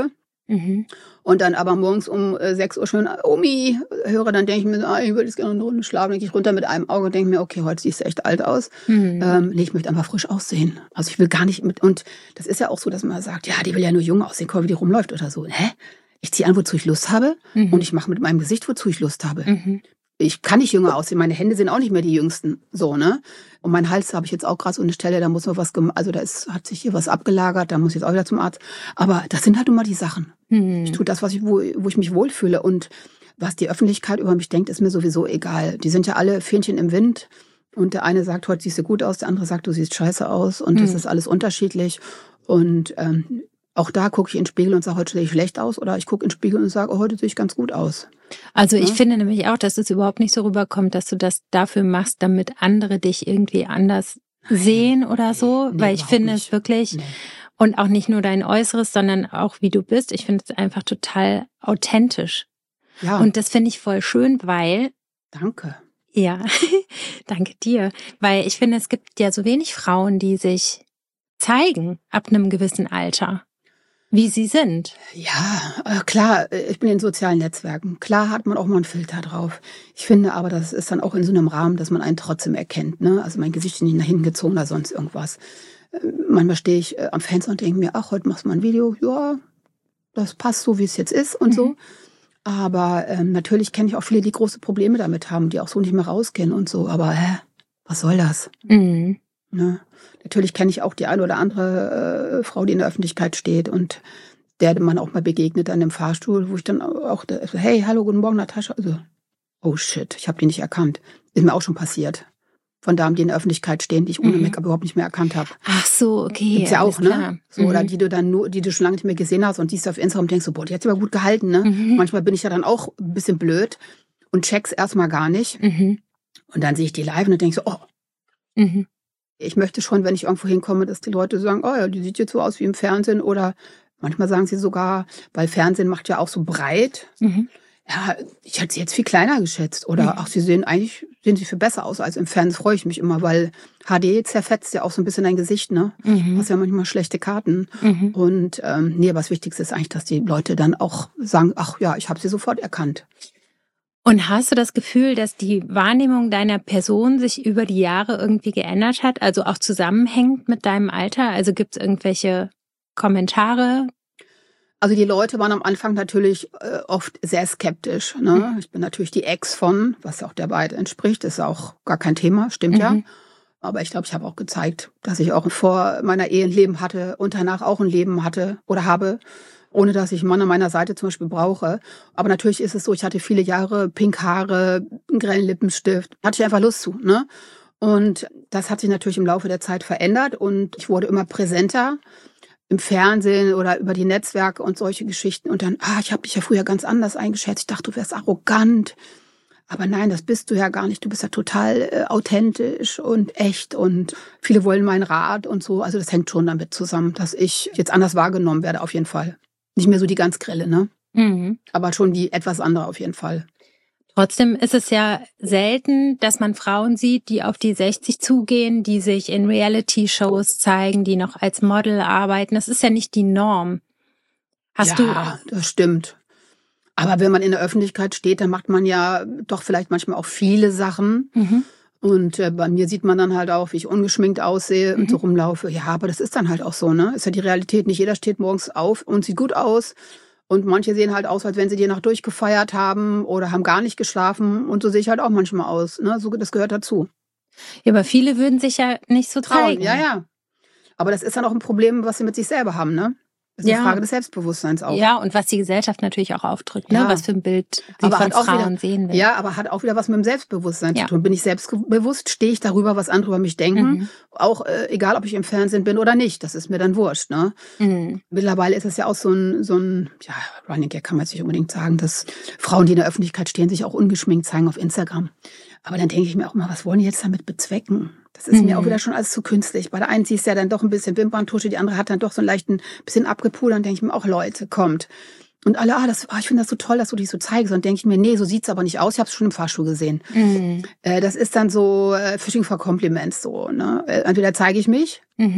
Mhm. Und dann aber morgens um äh, sechs Uhr schon, Omi, höre, dann denke ich mir, ah, ich würde jetzt gerne eine Runde schlafen, denke ich runter mit einem Auge und denke mir, okay, heute siehst du echt alt aus. Mhm. Ähm, nee, ich möchte einfach frisch aussehen. Also ich will gar nicht mit, und das ist ja auch so, dass man sagt, ja, die will ja nur jung aussehen, guck mal, wie die rumläuft oder so. Hä? Ich ziehe an, wozu ich Lust habe, mhm. und ich mache mit meinem Gesicht, wozu ich Lust habe. Mhm. Ich kann nicht jünger aussehen, meine Hände sind auch nicht mehr die jüngsten, so, ne? Und mein Hals habe ich jetzt auch gerade so eine Stelle, da muss noch was, also da ist, hat sich hier was abgelagert, da muss ich jetzt auch wieder zum Arzt. Aber das sind halt immer die Sachen. Hm. Ich tue das, was ich, wo, wo ich mich wohlfühle. Und was die Öffentlichkeit über mich denkt, ist mir sowieso egal. Die sind ja alle Fähnchen im Wind. Und der eine sagt, heute siehst du gut aus, der andere sagt, du siehst scheiße aus. Und hm. das ist alles unterschiedlich. Und ähm, auch da gucke ich in den Spiegel und sage, heute sehe ich schlecht aus. Oder ich gucke in den Spiegel und sage, oh, heute sehe ich ganz gut aus. Also ich ja? finde nämlich auch, dass es überhaupt nicht so rüberkommt, dass du das dafür machst, damit andere dich irgendwie anders Nein. sehen oder so. Nee, weil ich finde nicht. es wirklich, nee. und auch nicht nur dein Äußeres, sondern auch wie du bist. Ich finde es einfach total authentisch. Ja. Und das finde ich voll schön, weil... Danke. Ja, danke dir. Weil ich finde, es gibt ja so wenig Frauen, die sich zeigen ab einem gewissen Alter. Wie sie sind. Ja, klar, ich bin in sozialen Netzwerken. Klar hat man auch mal einen Filter drauf. Ich finde aber, das ist dann auch in so einem Rahmen, dass man einen trotzdem erkennt. Ne? Also mein Gesicht ist nicht nach hinten gezogen oder sonst irgendwas. Manchmal stehe ich am Fenster und denke mir, ach, heute machst du mal ein Video. Ja, das passt so, wie es jetzt ist und mhm. so. Aber ähm, natürlich kenne ich auch viele, die große Probleme damit haben, die auch so nicht mehr rausgehen und so. Aber hä, was soll das? Mhm. Ne? Natürlich kenne ich auch die eine oder andere äh, Frau, die in der Öffentlichkeit steht und der man auch mal begegnet an dem Fahrstuhl, wo ich dann auch, hey, hallo, guten Morgen, Natascha. Also, oh shit, ich habe die nicht erkannt. Ist mir auch schon passiert. Von Damen, die in der Öffentlichkeit stehen, die ich ohne mhm. Make-up überhaupt nicht mehr erkannt habe. Ach so, okay. Gibt's ja auch, ne? So, mhm. Oder die du dann nur, die du schon lange nicht mehr gesehen hast und siehst auf Instagram und denkst so, boah, die hat sich aber gut gehalten, ne? Mhm. Manchmal bin ich ja dann auch ein bisschen blöd und check's erstmal gar nicht. Mhm. Und dann sehe ich die live und dann denk so, oh. Mhm. Ich möchte schon, wenn ich irgendwo hinkomme, dass die Leute sagen, oh ja, die sieht jetzt so aus wie im Fernsehen. Oder manchmal sagen sie sogar, weil Fernsehen macht ja auch so breit. Mhm. Ja, ich hätte sie jetzt viel kleiner geschätzt. Oder mhm. ach, sie sehen eigentlich, sehen sie viel besser aus als im Fernsehen. Freue ich mich immer, weil H D zerfetzt ja auch so ein bisschen dein Gesicht, ne? Mhm. Hast ja manchmal schlechte Karten. Mhm. Und ähm, nee, aber das Wichtigste ist eigentlich, dass die Leute dann auch sagen, ach ja, ich habe sie sofort erkannt. Und hast du das Gefühl, dass die Wahrnehmung deiner Person sich über die Jahre irgendwie geändert hat, also auch zusammenhängt mit deinem Alter? Also gibt es irgendwelche Kommentare? Also die Leute waren am Anfang natürlich äh, oft sehr skeptisch. Ne? Mhm. Ich bin natürlich die Ex von, was auch der Wahrheit entspricht, ist auch gar kein Thema, stimmt mhm. ja. Aber ich glaube, ich habe auch gezeigt, dass ich auch vor meiner Ehe ein Leben hatte und danach auch ein Leben hatte oder habe, ohne dass ich einen Mann an meiner Seite zum Beispiel brauche. Aber natürlich ist es so, ich hatte viele Jahre pink Haare, einen grellen Lippenstift. Hatte ich einfach Lust zu, ne? Und das hat sich natürlich im Laufe der Zeit verändert und ich wurde immer präsenter im Fernsehen oder über die Netzwerke und solche Geschichten. Und dann, ah, ich habe dich ja früher ganz anders eingeschätzt. Ich dachte, du wärst arrogant. Aber nein, das bist du ja gar nicht. Du bist ja total äh, authentisch und echt und viele wollen meinen Rat und so. Also das hängt schon damit zusammen, dass ich jetzt anders wahrgenommen werde, auf jeden Fall. Nicht mehr so die ganz grelle, ne? Mhm. Aber schon die etwas andere auf jeden Fall. Trotzdem ist es ja selten, dass man Frauen sieht, die auf die sechzig zugehen, die sich in Reality-Shows zeigen, die noch als Model arbeiten. Das ist ja nicht die Norm. Hast ja, du? Ja, das stimmt. Aber wenn man in der Öffentlichkeit steht, dann macht man ja doch vielleicht manchmal auch viele Sachen. Mhm. Und äh, bei mir sieht man dann halt auch, wie ich ungeschminkt aussehe mhm. und so rumlaufe. Ja, aber das ist dann halt auch so, ne? Ist ja die Realität. Nicht jeder steht morgens auf und sieht gut aus. Und manche sehen halt aus, als wenn sie die Nacht durchgefeiert haben oder haben gar nicht geschlafen. Und so sehe ich halt auch manchmal aus. Ne? So, das gehört dazu. Ja, aber viele würden sich ja nicht so zeigen. Ja, ja. Aber das ist dann auch ein Problem, was sie mit sich selber haben, ne? Das ist ja eine Frage des Selbstbewusstseins auch. Ja, und was die Gesellschaft natürlich auch aufdrückt, ne? Ja. Was für ein Bild sie aber von Frauen wieder, sehen will. Ja, aber hat auch wieder was mit dem Selbstbewusstsein ja. zu tun. Bin ich selbstbewusst, stehe ich darüber, was andere über mich denken. Mhm. Auch äh, egal, ob ich im Fernsehen bin oder nicht. Das ist mir dann wurscht. Ne? Mhm. Mittlerweile ist es ja auch so ein, so ein ja, Running Gag kann man jetzt nicht unbedingt sagen, dass Frauen, die in der Öffentlichkeit stehen, sich auch ungeschminkt zeigen auf Instagram. Aber dann denke ich mir auch mal, was wollen die jetzt damit bezwecken? Das ist mhm. mir auch wieder schon alles zu künstlich. Bei der einen siehst du ja dann doch ein bisschen Wimperntusche, die andere hat dann doch so einen leichten bisschen abgepudert. Dann denke ich mir auch, Leute, kommt. Und alle, ah, das, ah ich finde das so toll, dass du dich so zeigst. Und dann denke ich mir, nee, so sieht's aber nicht aus. Ich habe es schon im Fahrstuhl gesehen. Mhm. Äh, das ist dann so äh, Fishing for Compliments so. Ne? Entweder zeige ich mich mhm.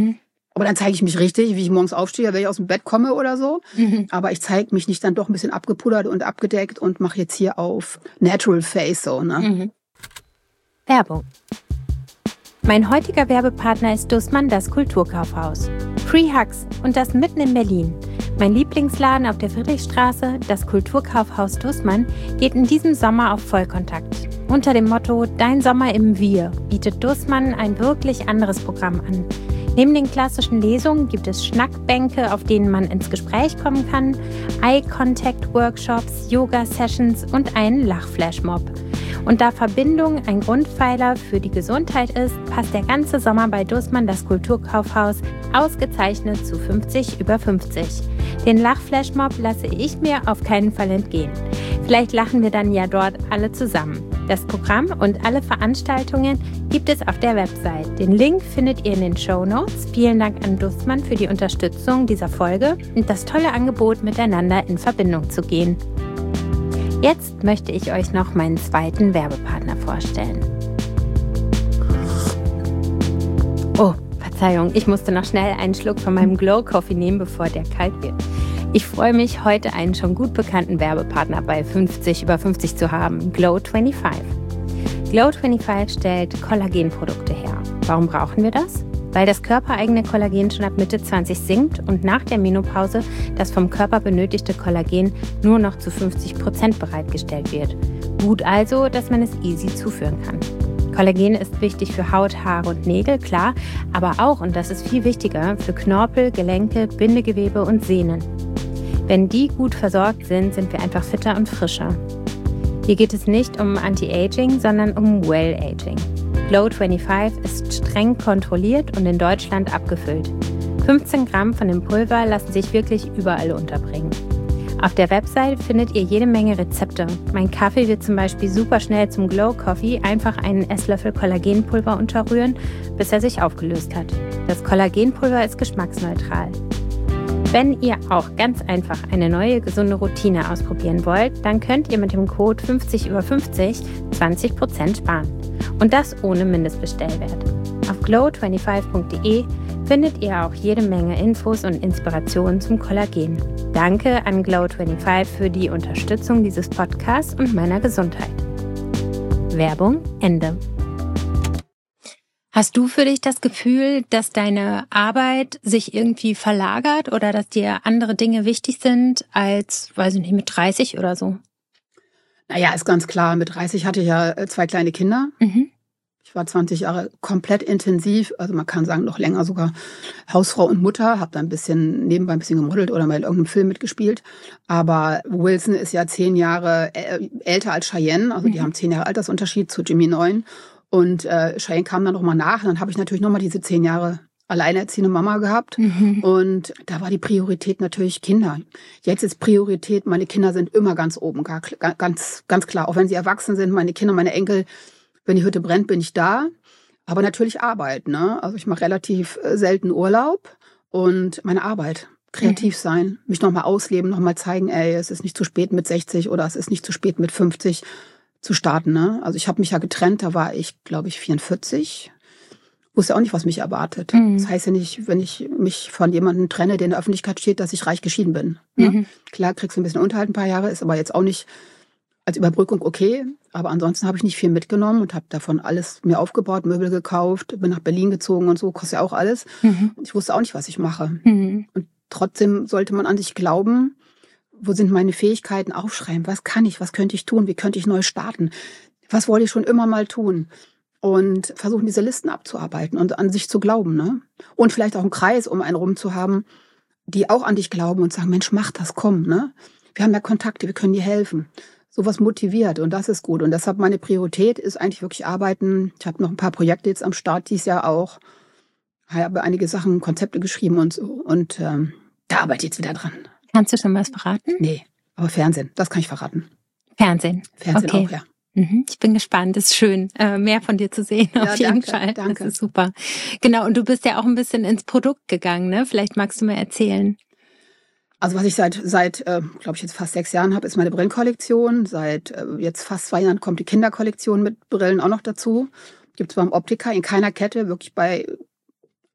Aber dann zeige ich mich richtig, wie ich morgens aufstehe, wenn ich aus dem Bett komme oder so. Mhm. Aber ich zeige mich nicht dann doch ein bisschen abgepudert und abgedeckt und mache jetzt hier auf Natural Face so. Ne? Mhm. Werbung. Mein heutiger Werbepartner ist Dussmann, das Kulturkaufhaus. Free Hugs und das mitten in Berlin. Mein Lieblingsladen auf der Friedrichstraße, das Kulturkaufhaus Dussmann, geht in diesem Sommer auf Vollkontakt. Unter dem Motto Dein Sommer im Wir bietet Dussmann ein wirklich anderes Programm an. Neben den klassischen Lesungen gibt es Schnackbänke, auf denen man ins Gespräch kommen kann, Eye-Contact-Workshops, Yoga-Sessions und einen Lachflashmob. Und da Verbindung ein Grundpfeiler für die Gesundheit ist, passt der ganze Sommer bei Dussmann, das Kulturkaufhaus, ausgezeichnet zu fünfzig über fünfzig. Den Lachflashmob lasse ich mir auf keinen Fall entgehen. Vielleicht lachen wir dann ja dort alle zusammen. Das Programm und alle Veranstaltungen gibt es auf der Website. Den Link findet ihr in den Shownotes. Vielen Dank an Dussmann für die Unterstützung dieser Folge und das tolle Angebot, miteinander in Verbindung zu gehen. Jetzt möchte ich euch noch meinen zweiten Werbepartner vorstellen. Oh, Verzeihung, ich musste noch schnell einen Schluck von meinem Glow Coffee nehmen, bevor der kalt wird. Ich freue mich, heute einen schon gut bekannten Werbepartner bei fünfzig über fünfzig zu haben, Glow fünfundzwanzig. Glow fünfundzwanzig stellt Kollagenprodukte her. Warum brauchen wir das? Weil das körpereigene Kollagen schon ab Mitte zwanzig sinkt und nach der Menopause das vom Körper benötigte Kollagen nur noch zu fünfzig Prozent bereitgestellt wird. Gut also, dass man es easy zuführen kann. Kollagen ist wichtig für Haut, Haare und Nägel, klar, aber auch, und das ist viel wichtiger, für Knorpel, Gelenke, Bindegewebe und Sehnen. Wenn die gut versorgt sind, sind wir einfach fitter und frischer. Hier geht es nicht um Anti-Aging, sondern um Well-Aging. Glow fünfundzwanzig ist streng kontrolliert und in Deutschland abgefüllt. fünfzehn Gramm von dem Pulver lassen sich wirklich überall unterbringen. Auf der Website findet ihr jede Menge Rezepte. Mein Kaffee wird zum Beispiel super schnell zum Glow Coffee, einfach einen Esslöffel Kollagenpulver unterrühren, bis er sich aufgelöst hat. Das Kollagenpulver ist geschmacksneutral. Wenn ihr auch ganz einfach eine neue gesunde Routine ausprobieren wollt, dann könnt ihr mit dem Code fünfzig über fünfzig zwanzig Prozent sparen. Und das ohne Mindestbestellwert. Auf glow fünfundzwanzig punkt de findet ihr auch jede Menge Infos und Inspirationen zum Kollagen. Danke an Glow fünfundzwanzig für die Unterstützung dieses Podcasts und meiner Gesundheit. Werbung Ende. Hast du für dich das Gefühl, dass deine Arbeit sich irgendwie verlagert oder dass dir andere Dinge wichtig sind als, weiß ich nicht, mit dreißig oder so? Naja, ist ganz klar. Mit dreißig hatte ich ja zwei kleine Kinder. Mhm. Ich war zwanzig Jahre komplett intensiv, also man kann sagen noch länger sogar Hausfrau und Mutter. Habe da ein bisschen nebenbei ein bisschen gemodelt oder mal in irgendeinem Film mitgespielt. Aber Wilson ist ja zehn Jahre älter als Cheyenne. Also die mhm. haben zehn Jahre Altersunterschied zu Jimmy neun. Und äh, Cheyenne kam dann nochmal nach. Und dann habe ich natürlich nochmal diese zehn Jahre alleinerziehende Mama gehabt. Mhm. Und da war die Priorität natürlich Kinder. Jetzt ist Priorität, meine Kinder sind immer ganz oben, gar, ganz, ganz klar. Auch wenn sie erwachsen sind, meine Kinder, meine Enkel, wenn die Hütte brennt, bin ich da. Aber natürlich Arbeit, ne? Also ich mache relativ selten Urlaub und meine Arbeit. Kreativ mhm. sein, mich nochmal ausleben, nochmal zeigen, ey, es ist nicht zu spät mit sechzig oder es ist nicht zu spät mit fünfzig zu starten, ne? Also ich habe mich ja getrennt, da war ich, glaube ich, vierundvierzig. Wusste auch nicht, was mich erwartet. Mhm. Das heißt ja nicht, wenn ich mich von jemandem trenne, der in der Öffentlichkeit steht, dass ich reich geschieden bin. Ne? Mhm. Klar, kriegst du ein bisschen Unterhalt ein paar Jahre, ist aber jetzt auch nicht als Überbrückung okay. Aber ansonsten habe ich nicht viel mitgenommen und habe davon alles mir aufgebaut, Möbel gekauft, bin nach Berlin gezogen und so, kostet ja auch alles. Mhm. Und ich wusste auch nicht, was ich mache. Mhm. Und trotzdem sollte man an sich glauben, wo sind meine Fähigkeiten, aufschreiben, was kann ich, was könnte ich tun, wie könnte ich neu starten, was wollte ich schon immer mal tun und versuchen, diese Listen abzuarbeiten und an sich zu glauben, ne? Und vielleicht auch einen Kreis um einen rum zu haben, die auch an dich glauben und sagen, Mensch, mach das, komm, ne? Wir haben ja Kontakte, wir können dir helfen. Sowas motiviert und das ist gut und deshalb meine Priorität ist eigentlich wirklich arbeiten. Ich habe noch ein paar Projekte jetzt am Start dieses Jahr auch, ich habe einige Sachen, Konzepte geschrieben und so und ähm, da arbeite ich jetzt wieder dran. Kannst du schon was verraten? Nee, aber Fernsehen, das kann ich verraten. Fernsehen? Fernsehen okay. auch, ja. Mhm, ich bin gespannt, ist schön, äh, mehr von dir zu sehen, ja, auf jeden danke, Fall. Danke. Das ist super. Genau, und du bist ja auch ein bisschen ins Produkt gegangen, ne? Vielleicht magst du mir erzählen. Also was ich seit, seit äh, glaube ich, jetzt fast sechs Jahren habe, ist meine Brillenkollektion. Seit äh, jetzt fast zwei Jahren kommt die Kinderkollektion mit Brillen auch noch dazu. Gibt es beim Optiker in keiner Kette, wirklich bei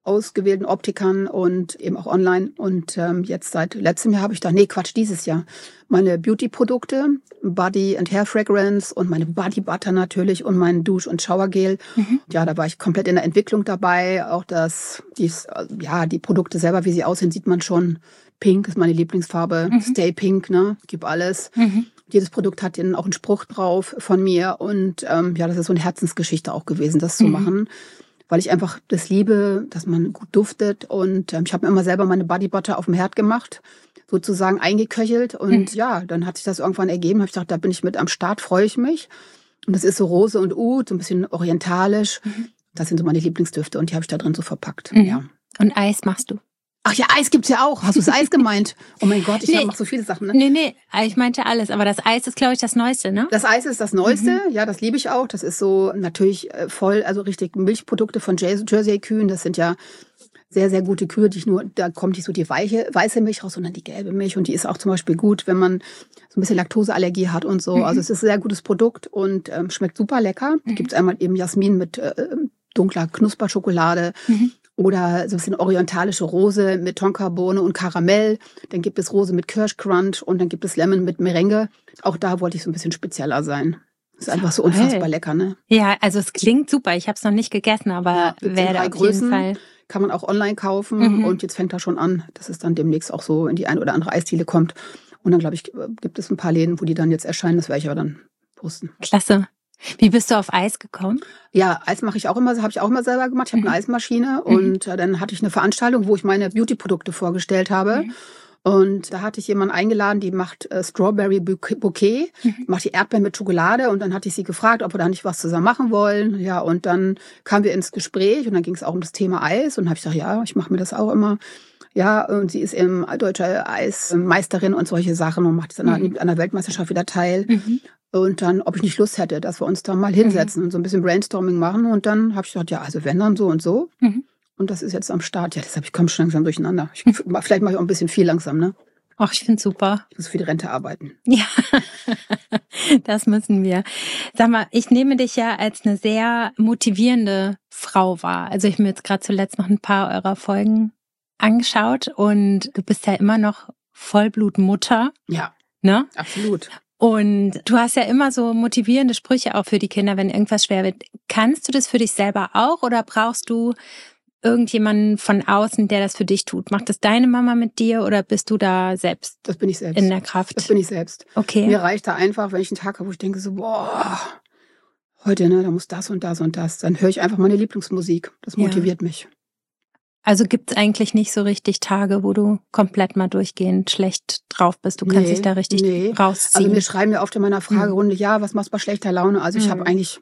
ausgewählten Optikern und eben auch online. Und ähm, jetzt seit letztem Jahr habe ich da, nee, Quatsch, dieses Jahr, meine Beauty-Produkte, Body and Hair Fragrance und meine Body Butter natürlich und mein Dusch- und Showergel. Mhm. Ja, da war ich komplett in der Entwicklung dabei. Auch das, dies, ja, die Produkte selber, wie sie aussehen, sieht man schon. Pink ist meine Lieblingsfarbe. Mhm. Stay Pink, ne? Gib alles. Mhm. Jedes Produkt hat auch einen Spruch drauf von mir. Und ähm, ja, das ist so eine Herzensgeschichte auch gewesen, das zu mhm. machen. Weil ich einfach das liebe, dass man gut duftet. Und ähm, ich habe mir immer selber meine Body Butter auf dem Herd gemacht, sozusagen eingeköchelt. Und mhm. ja, dann hat sich das irgendwann ergeben. Habe ich gedacht, da bin ich mit am Start, freue ich mich. Und das ist so Rose und Oud, so ein bisschen orientalisch. Mhm. Das sind so meine Lieblingsdüfte und die habe ich da drin so verpackt. Mhm. Ja. Und Eis machst du? Ach ja, Eis gibt's ja auch. Hast du das Eis gemeint? Oh mein Gott, ich nee. mache so viele Sachen. Ne? Nee, nee, ich meinte alles. Aber das Eis ist, glaube ich, das Neueste, ne? Das Eis ist das Neueste. Mhm. Ja, das liebe ich auch. Das ist so natürlich voll, also richtig Milchprodukte von Jersey-Kühen. Das sind ja sehr, sehr gute Kühe, die ich nur, da kommt nicht so die weiche, weiße Milch raus, sondern die gelbe Milch. Und die ist auch zum Beispiel gut, wenn man so ein bisschen Laktoseallergie hat und so. Mhm. Also es ist ein sehr gutes Produkt und ähm, schmeckt super lecker. Mhm. Gibt's einmal eben Jasmin mit äh, dunkler Knusperschokolade. Mhm. Oder so ein bisschen orientalische Rose mit Tonkabohne und Karamell. Dann gibt es Rose mit Kirschcrunch und dann gibt es Lemon mit Merengue. Auch da wollte ich so ein bisschen spezieller sein. Das ist einfach so unfassbar hey. lecker, ne? Ja, also es klingt super. Ich habe es noch nicht gegessen, aber ja, werde auf Größen jeden Fall. Kann man auch online kaufen. Mhm. Und jetzt fängt er schon an, dass es dann demnächst auch so in die eine oder andere Eisdiele kommt. Und dann, glaube ich, gibt es ein paar Läden, wo die dann jetzt erscheinen. Das werde ich aber dann posten. Klasse. Wie bist du auf Eis gekommen? Ja, Eis mache ich auch immer, habe ich auch immer selber gemacht. Ich habe mhm. eine Eismaschine mhm. und äh, dann hatte ich eine Veranstaltung, wo ich meine Beauty-Produkte vorgestellt habe. Mhm. Und da hatte ich jemanden eingeladen, die macht äh, Strawberry Bouquet, mhm. macht die Erdbeeren mit Schokolade. Und dann hatte ich sie gefragt, ob wir da nicht was zusammen machen wollen. Ja, und dann kamen wir ins Gespräch und dann ging es auch um das Thema Eis. Und dann habe ich gesagt, ja, ich mache mir das auch immer. Ja, und sie ist eben deutsche Eismeisterin und solche Sachen und macht dann mhm. an der Weltmeisterschaft wieder teil. Mhm. Und dann, ob ich nicht Lust hätte, dass wir uns da mal hinsetzen mhm. und so ein bisschen Brainstorming machen. Und dann habe ich gedacht, ja, also wenn dann so und so. Mhm. Und das ist jetzt am Start. Ja, deshalb, ich komme schon langsam durcheinander. Ich, vielleicht mache ich auch ein bisschen viel langsam, ne? Ach, ich finde super. Ich muss für die Rente arbeiten. Ja, das müssen wir. Sag mal, ich nehme dich ja als eine sehr motivierende Frau wahr. Also ich habe mir jetzt gerade zuletzt noch ein paar eurer Folgen angeschaut und du bist ja immer noch Vollblutmutter. Ja, ne? Absolut. Und du hast ja immer so motivierende Sprüche auch für die Kinder, wenn irgendwas schwer wird. Kannst du das für dich selber auch oder brauchst du irgendjemanden von außen, der das für dich tut? Macht das deine Mama mit dir oder bist du da selbst? Das bin ich selbst. In der Kraft? Das bin ich selbst. Okay. Mir reicht da einfach, wenn ich einen Tag habe, wo ich denke so, boah, heute, ne, da muss das und das und das. Dann höre ich einfach meine Lieblingsmusik. Das motiviert ja. mich. Also gibt's eigentlich nicht so richtig Tage, wo du komplett mal durchgehend schlecht drauf bist? Du kannst nee, dich da richtig nee. rausziehen. Also mir schreiben ja oft in meiner Fragerunde, mhm. ja, was machst du bei schlechter Laune? Also ich mhm. habe eigentlich,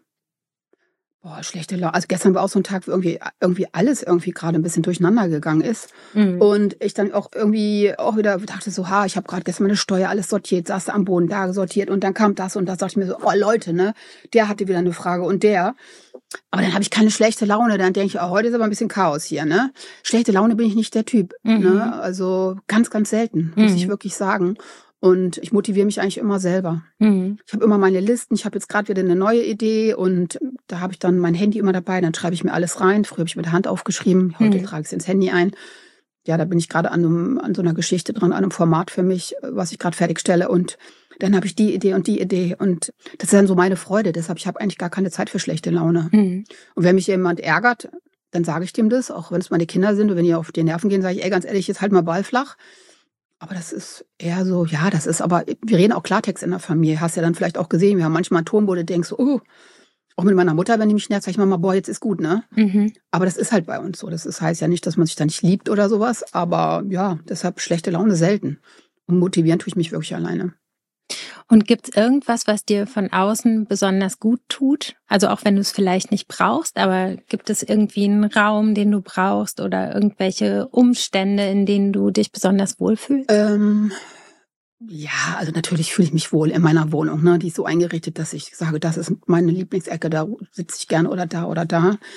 boah, schlechte Laune. Also gestern war auch so ein Tag, wo irgendwie, irgendwie alles irgendwie gerade ein bisschen durcheinander gegangen ist. Mhm. Und ich dann auch irgendwie auch wieder dachte so, ha, ich habe gerade gestern meine Steuer alles sortiert, saß da am Boden, da sortiert und dann kam das und das, dachte ich mir so, oh Leute, ne, der hatte wieder eine Frage und der. Aber dann habe ich keine schlechte Laune. Dann denke ich, oh, heute ist aber ein bisschen Chaos hier, ne? Schlechte Laune bin ich nicht der Typ, mhm. ne? Also ganz, ganz selten, muss mhm. ich wirklich sagen. Und ich motiviere mich eigentlich immer selber. Mhm. Ich habe immer meine Listen. Ich habe jetzt gerade wieder eine neue Idee und da habe ich dann mein Handy immer dabei. Dann schreibe ich mir alles rein. Früher habe ich mit der Hand aufgeschrieben. Heute mhm. trage ich es ins Handy ein. Ja, da bin ich gerade an, einem, an so einer Geschichte dran, an einem Format für mich, was ich gerade fertigstelle. Und dann habe ich die Idee und die Idee. Und das ist dann so meine Freude. Deshalb, ich habe eigentlich gar keine Zeit für schlechte Laune. Mhm. Und wenn mich jemand ärgert, dann sage ich dem das, auch wenn es meine Kinder sind. Und wenn die auf die Nerven gehen, sage ich, ey, ganz ehrlich, jetzt halt mal Ball flach. Aber das ist eher so, ja, das ist aber, wir reden auch Klartext in der Familie. Hast ja dann vielleicht auch gesehen, wir haben manchmal einen Ton, wo du denkst, oh, auch mit meiner Mutter, wenn die mich nervt, sag ich mal, boah, jetzt ist gut, ne? Mhm. Aber das ist halt bei uns so. Das ist, heißt ja nicht, dass man sich da nicht liebt oder sowas. Aber ja, deshalb schlechte Laune selten. Und motivieren tue ich mich wirklich alleine. Und gibt's irgendwas, was dir von außen besonders gut tut? Also auch wenn du es vielleicht nicht brauchst, aber gibt es irgendwie einen Raum, den du brauchst oder irgendwelche Umstände, in denen du dich besonders wohlfühlst? Ähm, ja, also natürlich fühle ich mich wohl in meiner Wohnung. Ne? Die ist so eingerichtet, dass ich sage, das ist meine Lieblingsecke, da sitze ich gern oder da oder da.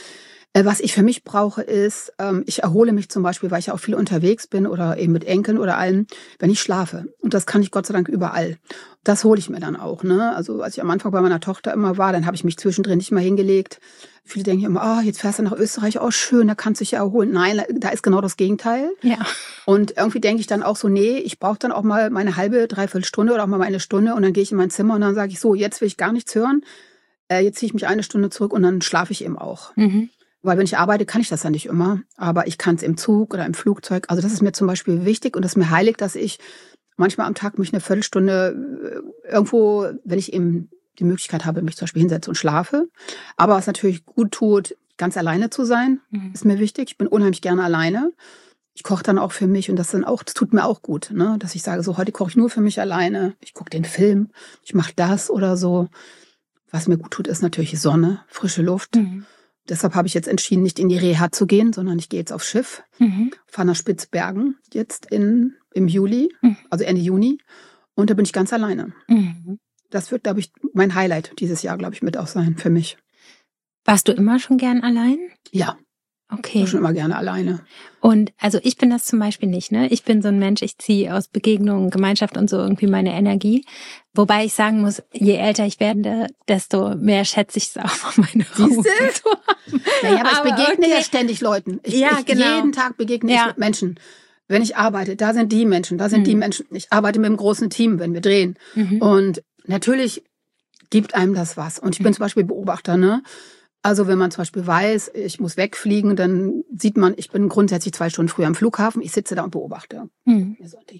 Was ich für mich brauche, ist, ich erhole mich zum Beispiel, weil ich ja auch viel unterwegs bin oder eben mit Enkeln oder allem, wenn ich schlafe. Und das kann ich Gott sei Dank überall. Das hole ich mir dann auch. Ne? Also als ich am Anfang bei meiner Tochter immer war, dann habe ich mich zwischendrin nicht mal hingelegt. Viele denken immer, oh, jetzt fährst du nach Österreich, oh schön, da kannst du dich ja erholen. Nein, da ist genau das Gegenteil. Ja. Und irgendwie denke ich dann auch so, nee, ich brauche dann auch mal meine halbe, dreiviertel Stunde oder auch mal eine Stunde und dann gehe ich in mein Zimmer und dann sage ich so, jetzt will ich gar nichts hören. Jetzt ziehe ich mich eine Stunde zurück und dann schlafe ich eben auch. Mhm. Weil wenn ich arbeite, kann ich das ja nicht immer. Aber ich kann es im Zug oder im Flugzeug. Also das ist mir zum Beispiel wichtig und das ist mir heilig, dass ich manchmal am Tag mich eine Viertelstunde irgendwo, wenn ich eben die Möglichkeit habe, mich zum Beispiel hinsetze und schlafe. Aber was natürlich gut tut, ganz alleine zu sein, mhm. ist mir wichtig. Ich bin unheimlich gerne alleine. Ich koche dann auch für mich und das dann auch, das tut mir auch gut, ne? Dass ich sage, so heute koche ich nur für mich alleine. Ich gucke den Film, ich mache das oder so. Was mir gut tut, ist natürlich Sonne, frische Luft. Mhm. Deshalb habe ich jetzt entschieden, nicht in die Reha zu gehen, sondern ich gehe jetzt aufs Schiff, mhm. fahre nach Spitzbergen jetzt in, im Juli, mhm. also Ende Juni. Und da bin ich ganz alleine. Mhm. Das wird, glaube ich, mein Highlight dieses Jahr, glaube ich, mit auch sein für mich. Warst du immer schon gern allein? Ja. Okay. Ich war schon immer gerne alleine. Und also ich bin das zum Beispiel nicht, ne? Ich bin so ein Mensch, ich ziehe aus Begegnungen, Gemeinschaft und so irgendwie meine Energie. Wobei ich sagen muss, je älter ich werde, desto mehr schätze ich es auch, meine Ruhe zu haben. Naja, aber ich aber begegne okay. ja ständig Leuten. Ich, ja, ich, genau. Jeden Tag begegne ja. ich mit Menschen. Wenn ich arbeite, da sind die Menschen, da sind mhm. die Menschen. Ich arbeite mit einem großen Team, wenn wir drehen. Mhm. Und natürlich gibt einem das was. Und ich bin mhm. zum Beispiel Beobachter, ne? Also wenn man zum Beispiel weiß, ich muss wegfliegen, dann sieht man, ich bin grundsätzlich zwei Stunden früher am Flughafen, ich sitze da und beobachte. Mhm. Mir so, okay.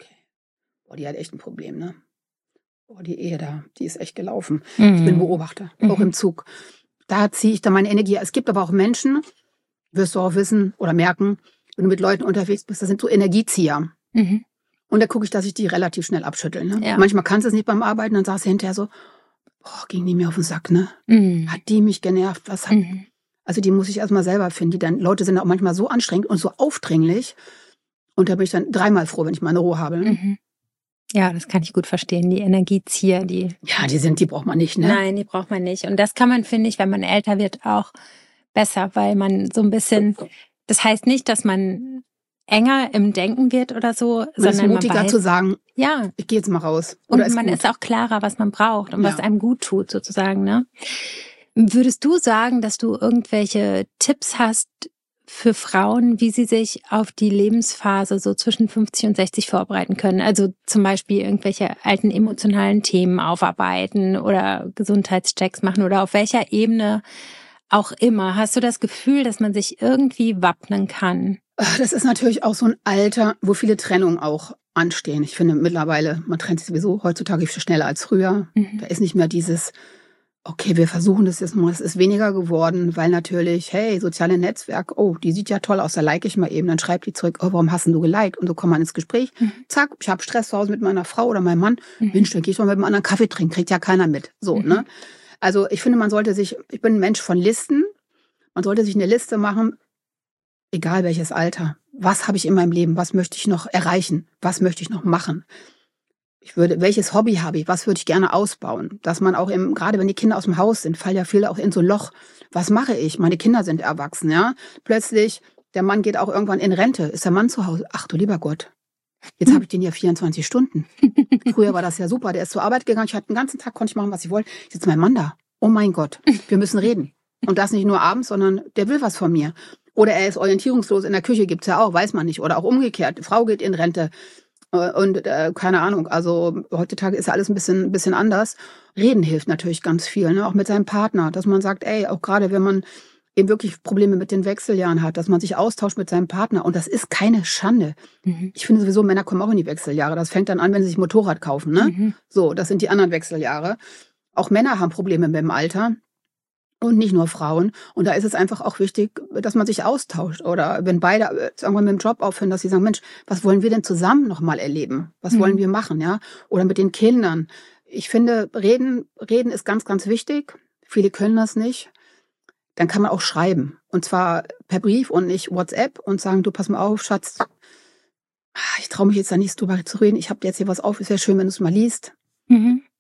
Boah, die hat echt ein Problem, ne? Boah, die Ehe da, die ist echt gelaufen. Mhm. Ich bin Beobachter, mhm. auch im Zug. Da ziehe ich dann meine Energie. Es gibt aber auch Menschen, wirst du auch wissen oder merken, wenn du mit Leuten unterwegs bist, das sind so Energiezieher. Mhm. Und da gucke ich, dass ich die relativ schnell abschüttel. Ne? Ja. Manchmal kannst du es nicht beim Arbeiten, dann sagst du hinterher so, boah, ging die mir auf den Sack, ne? Mhm. Hat die mich genervt? Was hat... Mhm. Also die muss ich erstmal selber finden. Die dann, Leute sind auch manchmal so anstrengend und so aufdringlich. Und da bin ich dann dreimal froh, wenn ich meine Ruhe habe. Ne? Mhm. Ja, das kann ich gut verstehen. Die Energiezieher, die... Ja, die sind, die braucht man nicht, ne? Nein, die braucht man nicht. Und das kann man, finde ich, wenn man älter wird, auch besser, weil man so ein bisschen... Das heißt nicht, dass man enger im Denken wird oder so, man sondern ist mutiger man weiß, zu sagen, ja, ich gehe jetzt mal raus. Oder und ist man gut. ist auch klarer, was man braucht und ja. was einem gut tut, sozusagen, ne? Würdest du sagen, dass du irgendwelche Tipps hast für Frauen, wie sie sich auf die Lebensphase so zwischen fünfzig und sechzig vorbereiten können? Also zum Beispiel irgendwelche alten emotionalen Themen aufarbeiten oder Gesundheitschecks machen oder auf welcher Ebene auch immer. Hast du das Gefühl, dass man sich irgendwie wappnen kann? Das ist natürlich auch so ein Alter, wo viele Trennungen auch anstehen. Ich finde mittlerweile, man trennt sich sowieso heutzutage viel schneller als früher. Mhm. Da ist nicht mehr dieses, okay, wir versuchen das jetzt mal. Es ist weniger geworden, weil natürlich, hey, soziale Netzwerk, oh, die sieht ja toll aus, da like ich mal eben. Dann schreibt die zurück, oh, warum hast denn du geliked? Und so kommt man ins Gespräch. Mhm. Zack, ich habe Stress zu Hause mit meiner Frau oder meinem Mann. Mhm. Mensch, dann gehe ich mal mit einem anderen Kaffee trinken, kriegt ja keiner mit. So, mhm. ne? Also ich finde, man sollte sich, ich bin ein Mensch von Listen, man sollte sich eine Liste machen, egal welches Alter. Was habe ich in meinem Leben? Was möchte ich noch erreichen? Was möchte ich noch machen? Ich würde, welches Hobby habe ich? Was würde ich gerne ausbauen? Dass man auch im, gerade wenn die Kinder aus dem Haus sind, fallen ja viele auch in so ein Loch. Was mache ich? Meine Kinder sind erwachsen, ja. Plötzlich, der Mann geht auch irgendwann in Rente. Ist der Mann zu Hause? Ach du lieber Gott. Jetzt hm. habe ich den ja vierundzwanzig Stunden. Früher war das ja super. Der ist zur Arbeit gegangen. Ich hatte den ganzen Tag, konnte ich machen, was ich wollte. Jetzt ist mein Mann da. Oh mein Gott. Wir müssen reden. Und das nicht nur abends, sondern der will was von mir. Oder er ist orientierungslos in der Küche, gibt's ja auch, weiß man nicht. Oder auch umgekehrt, die Frau geht in Rente und äh, keine Ahnung. Also heutzutage ist ja alles ein bisschen, ein bisschen anders. Reden hilft natürlich ganz viel, ne? Auch mit seinem Partner, dass man sagt, ey, auch gerade wenn man eben wirklich Probleme mit den Wechseljahren hat, dass man sich austauscht mit seinem Partner. Und das ist keine Schande. Mhm. Ich finde sowieso, Männer kommen auch in die Wechseljahre. Das fängt dann an, wenn sie sich Motorrad kaufen, ne? Mhm. So, das sind die anderen Wechseljahre. Auch Männer haben Probleme mit dem Alter. Und nicht nur Frauen. Und da ist es einfach auch wichtig, dass man sich austauscht. Oder wenn beide irgendwann mit dem Job aufhören, dass sie sagen, Mensch, was wollen wir denn zusammen nochmal erleben? Was mhm. wollen wir machen, ja? Oder mit den Kindern. Ich finde, reden, reden ist ganz, ganz wichtig. Viele können das nicht. Dann kann man auch schreiben. Und zwar per Brief und nicht WhatsApp und sagen, du, pass mal auf, Schatz. Ich traue mich jetzt da nicht drüber zu reden. Ich habe jetzt hier was auf. Ist ja schön, wenn du es mal liest. Mhm.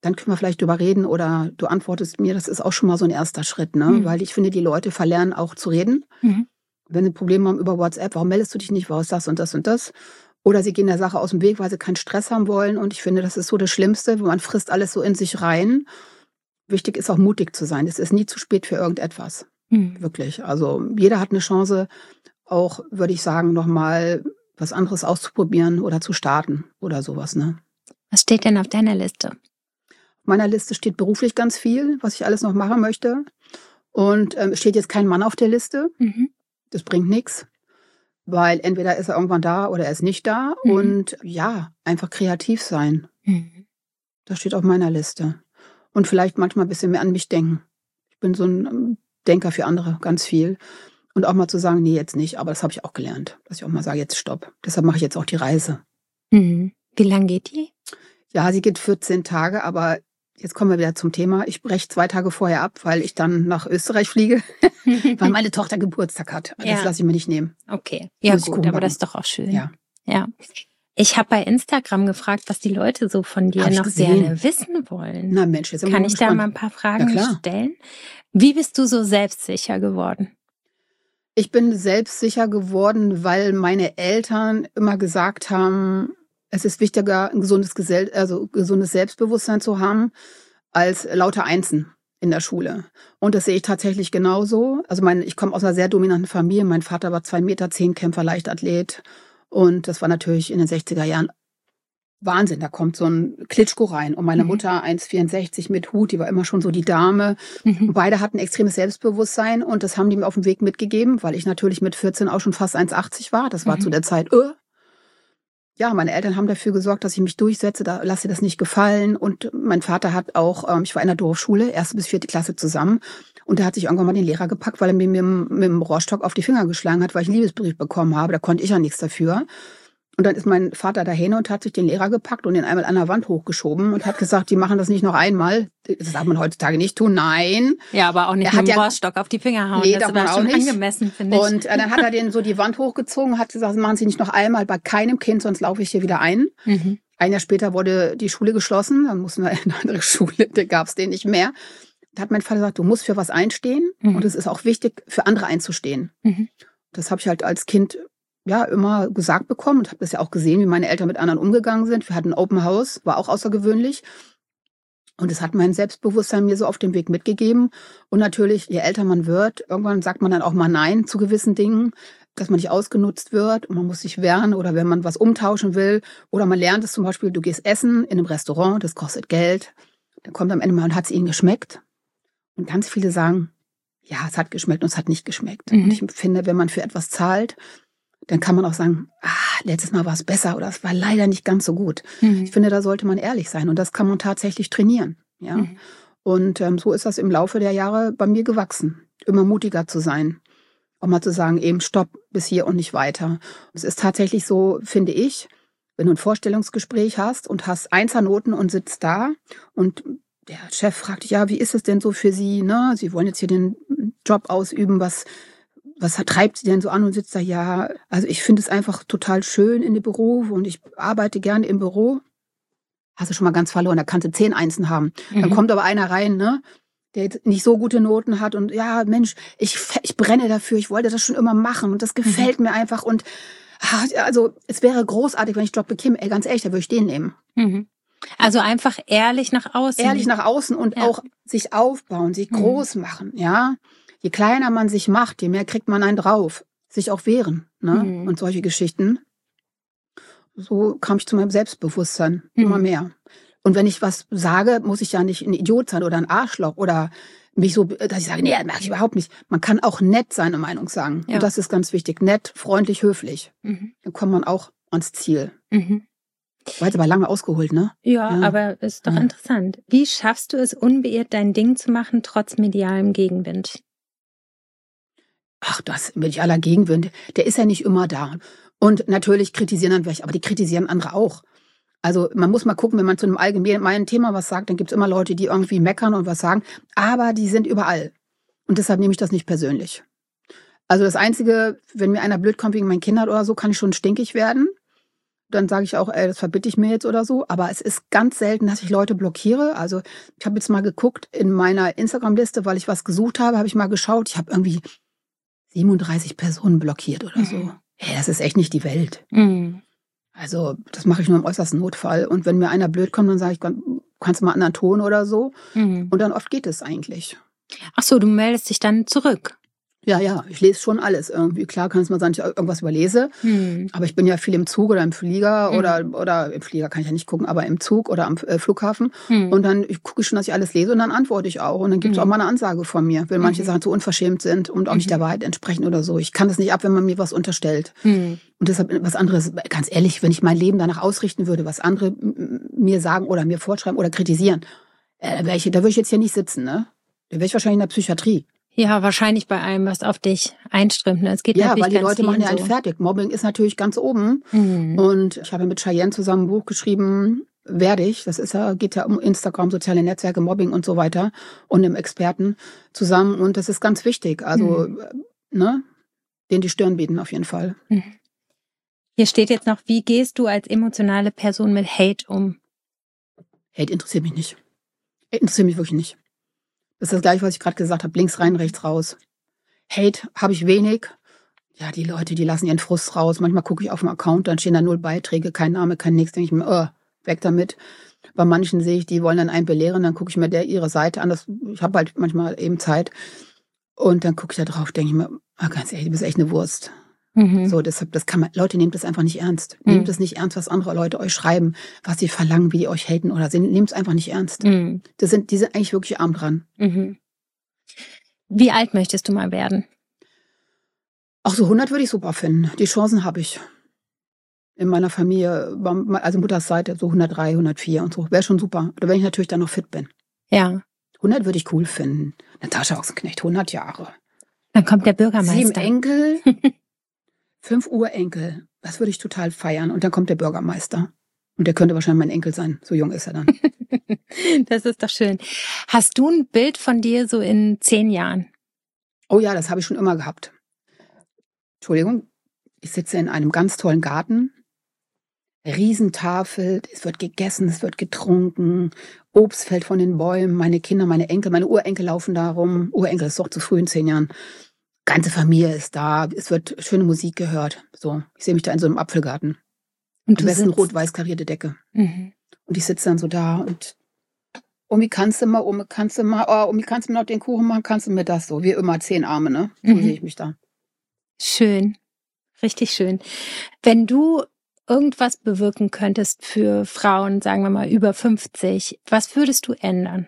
dann können wir vielleicht drüber reden oder du antwortest mir. Das ist auch schon mal so ein erster Schritt, ne? Mhm. Weil ich finde, die Leute verlernen auch zu reden. Mhm. Wenn sie Probleme haben über WhatsApp, warum meldest du dich nicht, warum ist das und das und das? Oder sie gehen der Sache aus dem Weg, weil sie keinen Stress haben wollen. Und ich finde, das ist so das Schlimmste, wo man frisst alles so in sich rein. Wichtig ist auch mutig zu sein. Es ist nie zu spät für irgendetwas. Mhm. Wirklich. Also jeder hat eine Chance, auch, würde ich sagen, nochmal was anderes auszuprobieren oder zu starten oder sowas, ne? Was steht denn auf deiner Liste? Auf meiner Liste steht beruflich ganz viel, was ich alles noch machen möchte. Und ähm, es steht jetzt kein Mann auf der Liste. Mhm. Das bringt nichts. Weil entweder ist er irgendwann da oder er ist nicht da. Mhm. Und ja, einfach kreativ sein. Mhm. Das steht auf meiner Liste. Und vielleicht manchmal ein bisschen mehr an mich denken. Ich bin so ein Denker für andere, ganz viel. Und auch mal zu sagen, nee, jetzt nicht. Aber das habe ich auch gelernt, dass ich auch mal sage, jetzt stopp. Deshalb mache ich jetzt auch die Reise. Mhm. Wie lang geht die? Ja, sie geht vierzehn Tage, aber jetzt kommen wir wieder zum Thema. Ich breche zwei Tage vorher ab, weil ich dann nach Österreich fliege, weil meine Tochter Geburtstag hat. Das Ja. lasse ich mir nicht nehmen. Okay, ja Muss ich gut, gucken, aber warum. das ist doch auch schön. Ja. Ja. Ich habe bei Instagram gefragt, was die Leute so von dir Hab ich noch gesehen. gerne wissen wollen. Na Mensch, jetzt sind wir Kann mal ich da gespannt. mal ein paar Fragen Ja, klar. stellen? Wie bist du so selbstsicher geworden? Ich bin selbstsicher geworden, weil meine Eltern immer gesagt haben, es ist wichtiger, ein gesundes, Gesell also gesundes Selbstbewusstsein zu haben, als lauter Einsen in der Schule. Und das sehe ich tatsächlich genauso. Also mein, ich komme aus einer sehr dominanten Familie. Mein Vater war zwei Meter zehn Kämpfer, Leichtathlet. Und das war natürlich in den sechziger Jahren Wahnsinn. Da kommt so ein Klitschko rein. Und meine Mhm. Mutter eins Komma vierundsechzig mit Hut, die war immer schon so die Dame. Mhm. Und beide hatten extremes Selbstbewusstsein. Und das haben die mir auf dem Weg mitgegeben, weil ich natürlich mit vierzehn auch schon fast eins Komma achtzig war. Das war Mhm. zu der Zeit, äh, ja, meine Eltern haben dafür gesorgt, dass ich mich durchsetze, da lasse das nicht gefallen. Und mein Vater hat auch, ähm, ich war in der Dorfschule, erste bis vierte Klasse zusammen. Und der hat sich irgendwann mal den Lehrer gepackt, weil er mir mit, dem- mit dem Rohrstock auf die Finger geschlagen hat, weil ich einen Liebesbrief bekommen habe. Da konnte ich ja nichts dafür. Und dann ist mein Vater dahin und hat sich den Lehrer gepackt und den einmal an der Wand hochgeschoben und hat gesagt, die machen das nicht noch einmal. Das darf man heutzutage nicht tun. Nein. Ja, aber auch nicht Er mit hat dem ja- Rohrstock auf die Finger hauen. Nee, das darf man war auch schon nicht. angemessen, finde ich. Und äh, dann hat er den so die Wand hochgezogen, hat gesagt, machen Sie nicht noch einmal bei keinem Kind, sonst laufe ich hier wieder ein. Mhm. Ein Jahr später wurde die Schule geschlossen, dann mussten wir in eine andere Schule, da gab es den nicht mehr. Da hat mein Vater gesagt, du musst für was einstehen Mhm. und es ist auch wichtig, für andere einzustehen. Mhm. Das habe ich halt als Kind ja immer gesagt bekommen und habe das ja auch gesehen, wie meine Eltern mit anderen umgegangen sind. Wir hatten ein Open House, war auch außergewöhnlich. Und es hat mein Selbstbewusstsein mir so auf dem Weg mitgegeben. Und natürlich, je älter man wird, irgendwann sagt man dann auch mal Nein zu gewissen Dingen, dass man nicht ausgenutzt wird und man muss sich wehren oder wenn man was umtauschen will. Oder man lernt es zum Beispiel, du gehst essen in einem Restaurant, das kostet Geld. Dann kommt am Ende mal und hat es ihnen geschmeckt. Und ganz viele sagen, ja, es hat geschmeckt und es hat nicht geschmeckt. Mhm. Und ich finde, wenn man für etwas zahlt, dann kann man auch sagen, ah, letztes Mal war es besser oder es war leider nicht ganz so gut. Mhm. Ich finde, da sollte man ehrlich sein und das kann man tatsächlich trainieren. Ja? Mhm. Und ähm, so ist das im Laufe der Jahre bei mir gewachsen, immer mutiger zu sein. Auch mal zu sagen, eben stopp, bis hier und nicht weiter. Es ist tatsächlich so, finde ich, wenn du ein Vorstellungsgespräch hast und hast Einsernoten und sitzt da und der Chef fragt dich, ja, wie ist es denn so für Sie? Ne? Sie wollen jetzt hier den Job ausüben, was... Was treibt sie denn so an und sitzt da? Ja, also ich finde es einfach total schön in dem Beruf und ich arbeite gerne im Büro. Hast du schon mal ganz verloren, da kannst du zehn Einsen haben. Mhm. Dann kommt aber einer rein, ne, der jetzt nicht so gute Noten hat und ja, Mensch, ich, ich brenne dafür, ich wollte das schon immer machen und das gefällt mir einfach und ach, also es wäre großartig, wenn ich Job bekäme. Ey, ganz ehrlich, da würde ich den nehmen. Mhm. Also einfach ehrlich nach außen. Ehrlich nach außen und Ja. auch sich aufbauen, sich Mhm. groß machen, ja. Je kleiner man sich macht, je mehr kriegt man einen drauf. Sich auch wehren, ne? Mhm. Und solche Geschichten. So kam ich zu meinem Selbstbewusstsein Mhm. immer mehr. Und wenn ich was sage, muss ich ja nicht ein Idiot sein oder ein Arschloch oder mich so, dass ich sage, nee, das mag ich überhaupt nicht. Man kann auch nett seine Meinung sagen. Ja. Und das ist ganz wichtig. Nett, freundlich, höflich. Mhm. Dann kommt man auch ans Ziel. Mhm. War jetzt aber lange ausgeholt, ne? Ja, Ja. aber ist doch Ja. interessant. Wie schaffst du es, unbeirrt dein Ding zu machen, trotz medialem Gegenwind? Ach, das medialer Gegenwind, der ist ja nicht immer da. Und natürlich kritisieren dann welche, aber die kritisieren andere auch. Also man muss mal gucken, wenn man zu einem allgemeinen Thema was sagt, dann gibt's immer Leute, die irgendwie meckern und was sagen, aber die sind überall. Und deshalb nehme ich das nicht persönlich. Also das Einzige, wenn mir einer blöd kommt wegen meinen Kindern oder so, kann ich schon stinkig werden, dann sage ich auch, ey, das verbitte ich mir jetzt oder so. Aber es ist ganz selten, dass ich Leute blockiere. Also ich habe jetzt mal geguckt in meiner Instagram-Liste, weil ich was gesucht habe, habe ich mal geschaut. Ich habe irgendwie siebenunddreißig Personen blockiert oder so. Mhm. Hey, das ist echt nicht die Welt. Mhm. Also das mache ich nur im äußersten Notfall. Und wenn mir einer blöd kommt, dann sage ich, kannst du mal einen anderen Ton oder so. Mhm. Und dann oft geht es eigentlich. Ach so, du meldest dich dann zurück. Ja, ja, ich lese schon alles irgendwie. Klar kann es mal sein, dass ich irgendwas überlese. Mhm. Aber ich bin ja viel im Zug oder im Flieger Mhm. oder, oder im Flieger kann ich ja nicht gucken, aber im Zug oder am äh, Flughafen. Mhm. Und dann gucke ich schon, dass ich alles lese und dann antworte ich auch. Und dann gibt es Mhm. auch mal eine Ansage von mir, wenn manche Mhm. Sachen zu unverschämt sind und auch nicht Mhm. der Wahrheit entsprechen oder so. Ich kann das nicht ab, wenn man mir was unterstellt. Mhm. Und deshalb was anderes, ganz ehrlich, wenn ich mein Leben danach ausrichten würde, was andere m- mir sagen oder mir vorschreiben oder kritisieren, äh, da, wär ich, da würde ich jetzt hier nicht sitzen, ne? Da wäre ich wahrscheinlich in der Psychiatrie. Ja, wahrscheinlich bei allem, was auf dich einströmt. Ne? Es geht Ja, natürlich weil die ganz Leute machen ja vielen einen so. fertig. Mobbing ist natürlich ganz oben. Mhm. Und ich habe mit Cheyenne zusammen ein Buch geschrieben, Werde ich. Das ist ja, geht ja um Instagram, soziale Netzwerke, Mobbing und so weiter. Und einem Experten zusammen. Und das ist ganz wichtig. Also, Mhm. ne, denen die Stirn bieten auf jeden Fall. Mhm. Hier steht jetzt noch, wie gehst du als emotionale Person mit Hate um? Hate interessiert mich nicht. Hate interessiert mich wirklich nicht. Das ist das Gleiche, was ich gerade gesagt habe. Links rein, rechts raus. Hate habe ich wenig. Ja, die Leute, die lassen ihren Frust raus. Manchmal gucke ich auf dem Account, dann stehen da null Beiträge, kein Name, kein nichts. Denke ich mir, oh, weg damit. Bei manchen sehe ich, die wollen dann einen belehren, dann gucke ich mir der ihre Seite an. Das, ich habe halt manchmal eben Zeit. Und dann gucke ich da drauf, denke ich mir, oh, ganz ehrlich, du bist echt eine Wurst. Mhm. So, deshalb, das kann man, Leute, nehmt das einfach nicht ernst. Mhm. Nehmt es nicht ernst, was andere Leute euch schreiben, was sie verlangen, wie die euch haten oder sind. Nehmt es einfach nicht ernst. Mhm. Das sind, die sind eigentlich wirklich arm dran. Mhm. Wie alt möchtest du mal werden? Auch so hundert würde ich super finden. Die Chancen habe ich. In meiner Familie, also Mutters Seite, so hundertdrei, hundertvier und so. Wäre schon super. Oder wenn ich natürlich dann noch fit bin. Ja. hundert würde ich cool finden. Natascha Ochsenknecht, hundert Jahre. Dann kommt der Bürgermeister. Sieben Enkel, fünf Urenkel. Das würde ich total feiern. Und dann kommt der Bürgermeister. Und der könnte wahrscheinlich mein Enkel sein. So jung ist er dann. Das ist doch schön. Hast du ein Bild von dir so in zehn Jahren? Oh ja, das habe ich schon immer gehabt. Entschuldigung. Ich sitze in einem ganz tollen Garten. Riesentafel. Es wird gegessen, es wird getrunken. Obst fällt von den Bäumen. Meine Kinder, meine Enkel, meine Urenkel laufen da rum. Urenkel ist doch zu früh in zehn Jahren. Ganze Familie ist da. Es wird schöne Musik gehört. So, ich sehe mich da in so einem Apfelgarten. Und Am du besten sitzt- rot-weiß karierte Decke. Mhm. Und ich sitze dann so da und Omi, kannst du mal, Omi, kannst du mal, oh, Omi, kannst du mir noch den Kuchen machen, kannst du mir das so? Wie immer, zehn Arme, ne? So Mhm. sehe ich mich da. Schön. Richtig schön. Wenn du irgendwas bewirken könntest für Frauen, sagen wir mal über fünfzig, was würdest du ändern?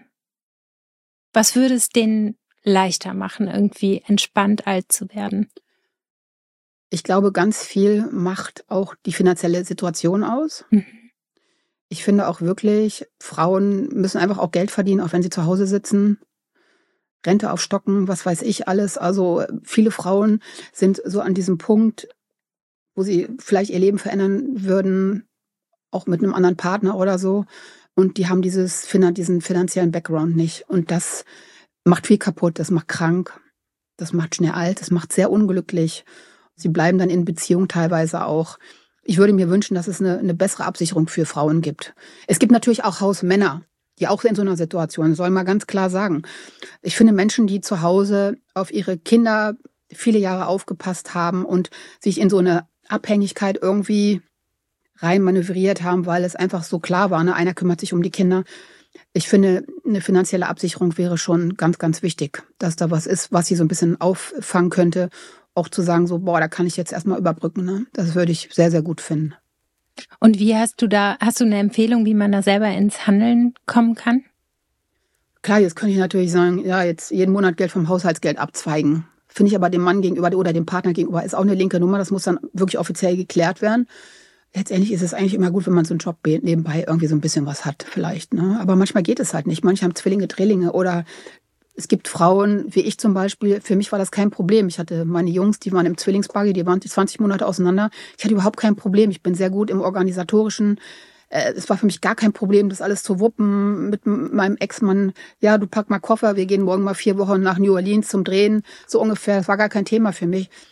Was würde es denen leichter machen, irgendwie entspannt alt zu werden? Ich glaube, ganz viel macht auch die finanzielle Situation aus. Mhm. Ich finde auch wirklich, Frauen müssen einfach auch Geld verdienen, auch wenn sie zu Hause sitzen. Rente aufstocken, was weiß ich alles. Also viele Frauen sind so an diesem Punkt, wo sie vielleicht ihr Leben verändern würden, auch mit einem anderen Partner oder so. Und die haben dieses, diesen finanziellen Background nicht. Und das macht viel kaputt, das macht krank, das macht schnell alt, das macht sehr unglücklich. Sie bleiben dann in Beziehung teilweise auch. Ich würde mir wünschen, dass es eine, eine bessere Absicherung für Frauen gibt. Es gibt natürlich auch Hausmänner, die auch in so einer Situation sind, soll man ganz klar sagen. Ich finde Menschen, die zu Hause auf ihre Kinder viele Jahre aufgepasst haben und sich in so eine Abhängigkeit irgendwie reinmanövriert haben, weil es einfach so klar war, ne? Einer kümmert sich um die Kinder. Ich finde, eine finanzielle Absicherung wäre schon ganz, ganz wichtig, dass da was ist, was sie so ein bisschen auffangen könnte. Auch zu sagen, so, boah, da kann ich jetzt erstmal überbrücken. Ne? Das würde ich sehr, sehr gut finden. Und wie hast du da, hast du eine Empfehlung, wie man da selber ins Handeln kommen kann? Klar, jetzt könnte ich natürlich sagen, ja, jetzt jeden Monat Geld vom Haushaltsgeld abzweigen. Finde ich aber dem Mann gegenüber oder dem Partner gegenüber ist auch eine linke Nummer. Das muss dann wirklich offiziell geklärt werden. Letztendlich ist es eigentlich immer gut, wenn man so einen Job nebenbei irgendwie so ein bisschen was hat vielleicht. Ne? Aber manchmal geht es halt nicht. Manche haben Zwillinge, Drillinge oder es gibt Frauen, wie ich zum Beispiel, für mich war das kein Problem. Ich hatte meine Jungs, die waren im Zwillingsbuggy, die waren zwanzig Monate auseinander. Ich hatte überhaupt kein Problem. Ich bin sehr gut im Organisatorischen. Es war für mich gar kein Problem, das alles zu wuppen mit meinem Ex-Mann. Ja, du pack mal Koffer, wir gehen morgen mal vier Wochen nach New Orleans zum Drehen. So ungefähr, das war gar kein Thema für mich.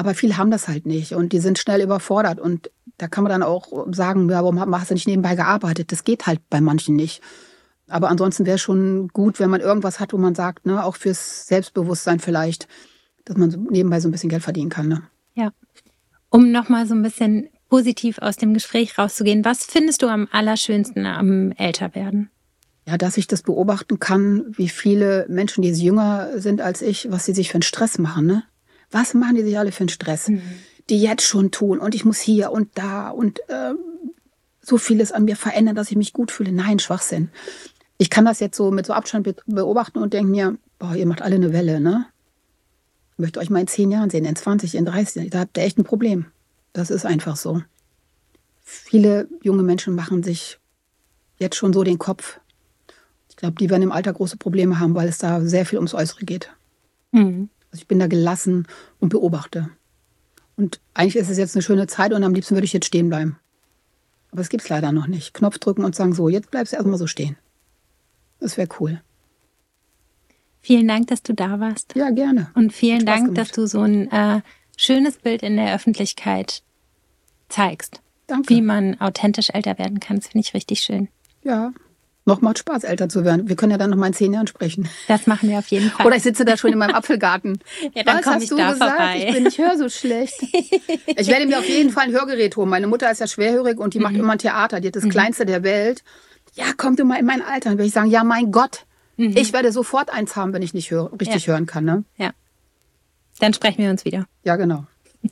Aber viele haben das halt nicht und die sind schnell überfordert. Und da kann man dann auch sagen, ja, warum hast du nicht nebenbei gearbeitet? Das geht halt bei manchen nicht. Aber ansonsten wäre es schon gut, wenn man irgendwas hat, wo man sagt, ne, auch fürs Selbstbewusstsein vielleicht, dass man so nebenbei so ein bisschen Geld verdienen kann. Ne? Ja. Um nochmal so ein bisschen positiv aus dem Gespräch rauszugehen, was findest du am allerschönsten am Älterwerden? Ja, dass ich das beobachten kann, wie viele Menschen, die jünger sind als ich, was sie sich für einen Stress machen, ne? Was machen die sich alle für einen Stress? Mhm. Die jetzt schon tun und ich muss hier und da und äh, so vieles an mir verändern, dass ich mich gut fühle. Nein, Schwachsinn. Ich kann das jetzt so mit so Abstand beobachten und denke mir, boah, ihr macht alle eine Welle, ne? Ich möchte euch mal in zehn Jahren sehen, in zwanzig, in dreißig, da habt ihr echt ein Problem. Das ist einfach so. Viele junge Menschen machen sich jetzt schon so den Kopf. Ich glaube, die werden im Alter große Probleme haben, weil es da sehr viel ums Äußere geht. Mhm. Also ich bin da gelassen und beobachte. Und eigentlich ist es jetzt eine schöne Zeit und am liebsten würde ich jetzt stehen bleiben. Aber es gibt es leider noch nicht. Knopf drücken und sagen, so, jetzt bleibst du erstmal so stehen. Das wäre cool. Vielen Dank, dass du da warst. Ja, gerne. Und vielen Dank, gemacht. dass du so ein äh, schönes Bild in der Öffentlichkeit zeigst. Danke. Wie man authentisch älter werden kann. Das finde ich richtig schön. Ja. Noch macht Spaß, älter zu werden. Wir können ja dann noch mal in zehn Jahren sprechen. Das machen wir auf jeden Fall. Oder ich sitze da schon in meinem Apfelgarten. Ja, dann Was komm hast ich du da gesagt? vorbei. Ich bin, ich höre so schlecht. Ich werde mir auf jeden Fall ein Hörgerät holen. Meine Mutter ist ja schwerhörig und die mhm. macht immer ein Theater. Die hat das mhm. kleinste der Welt. Ja, komm du mal in mein Alter. Dann werde ich sagen, ja, mein Gott, mhm. ich werde sofort eins haben, wenn ich nicht hör, richtig ja. hören kann. Ne? Ja. Dann sprechen wir uns wieder. Ja, genau.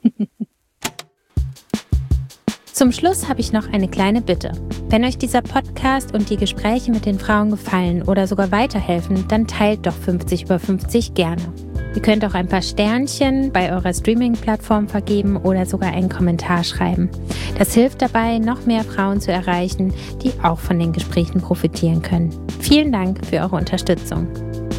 Zum Schluss habe ich noch eine kleine Bitte. Wenn euch dieser Podcast und die Gespräche mit den Frauen gefallen oder sogar weiterhelfen, dann teilt doch fünfzig über fünfzig gerne. Ihr könnt auch ein paar Sternchen bei eurer Streaming-Plattform vergeben oder sogar einen Kommentar schreiben. Das hilft dabei, noch mehr Frauen zu erreichen, die auch von den Gesprächen profitieren können. Vielen Dank für eure Unterstützung.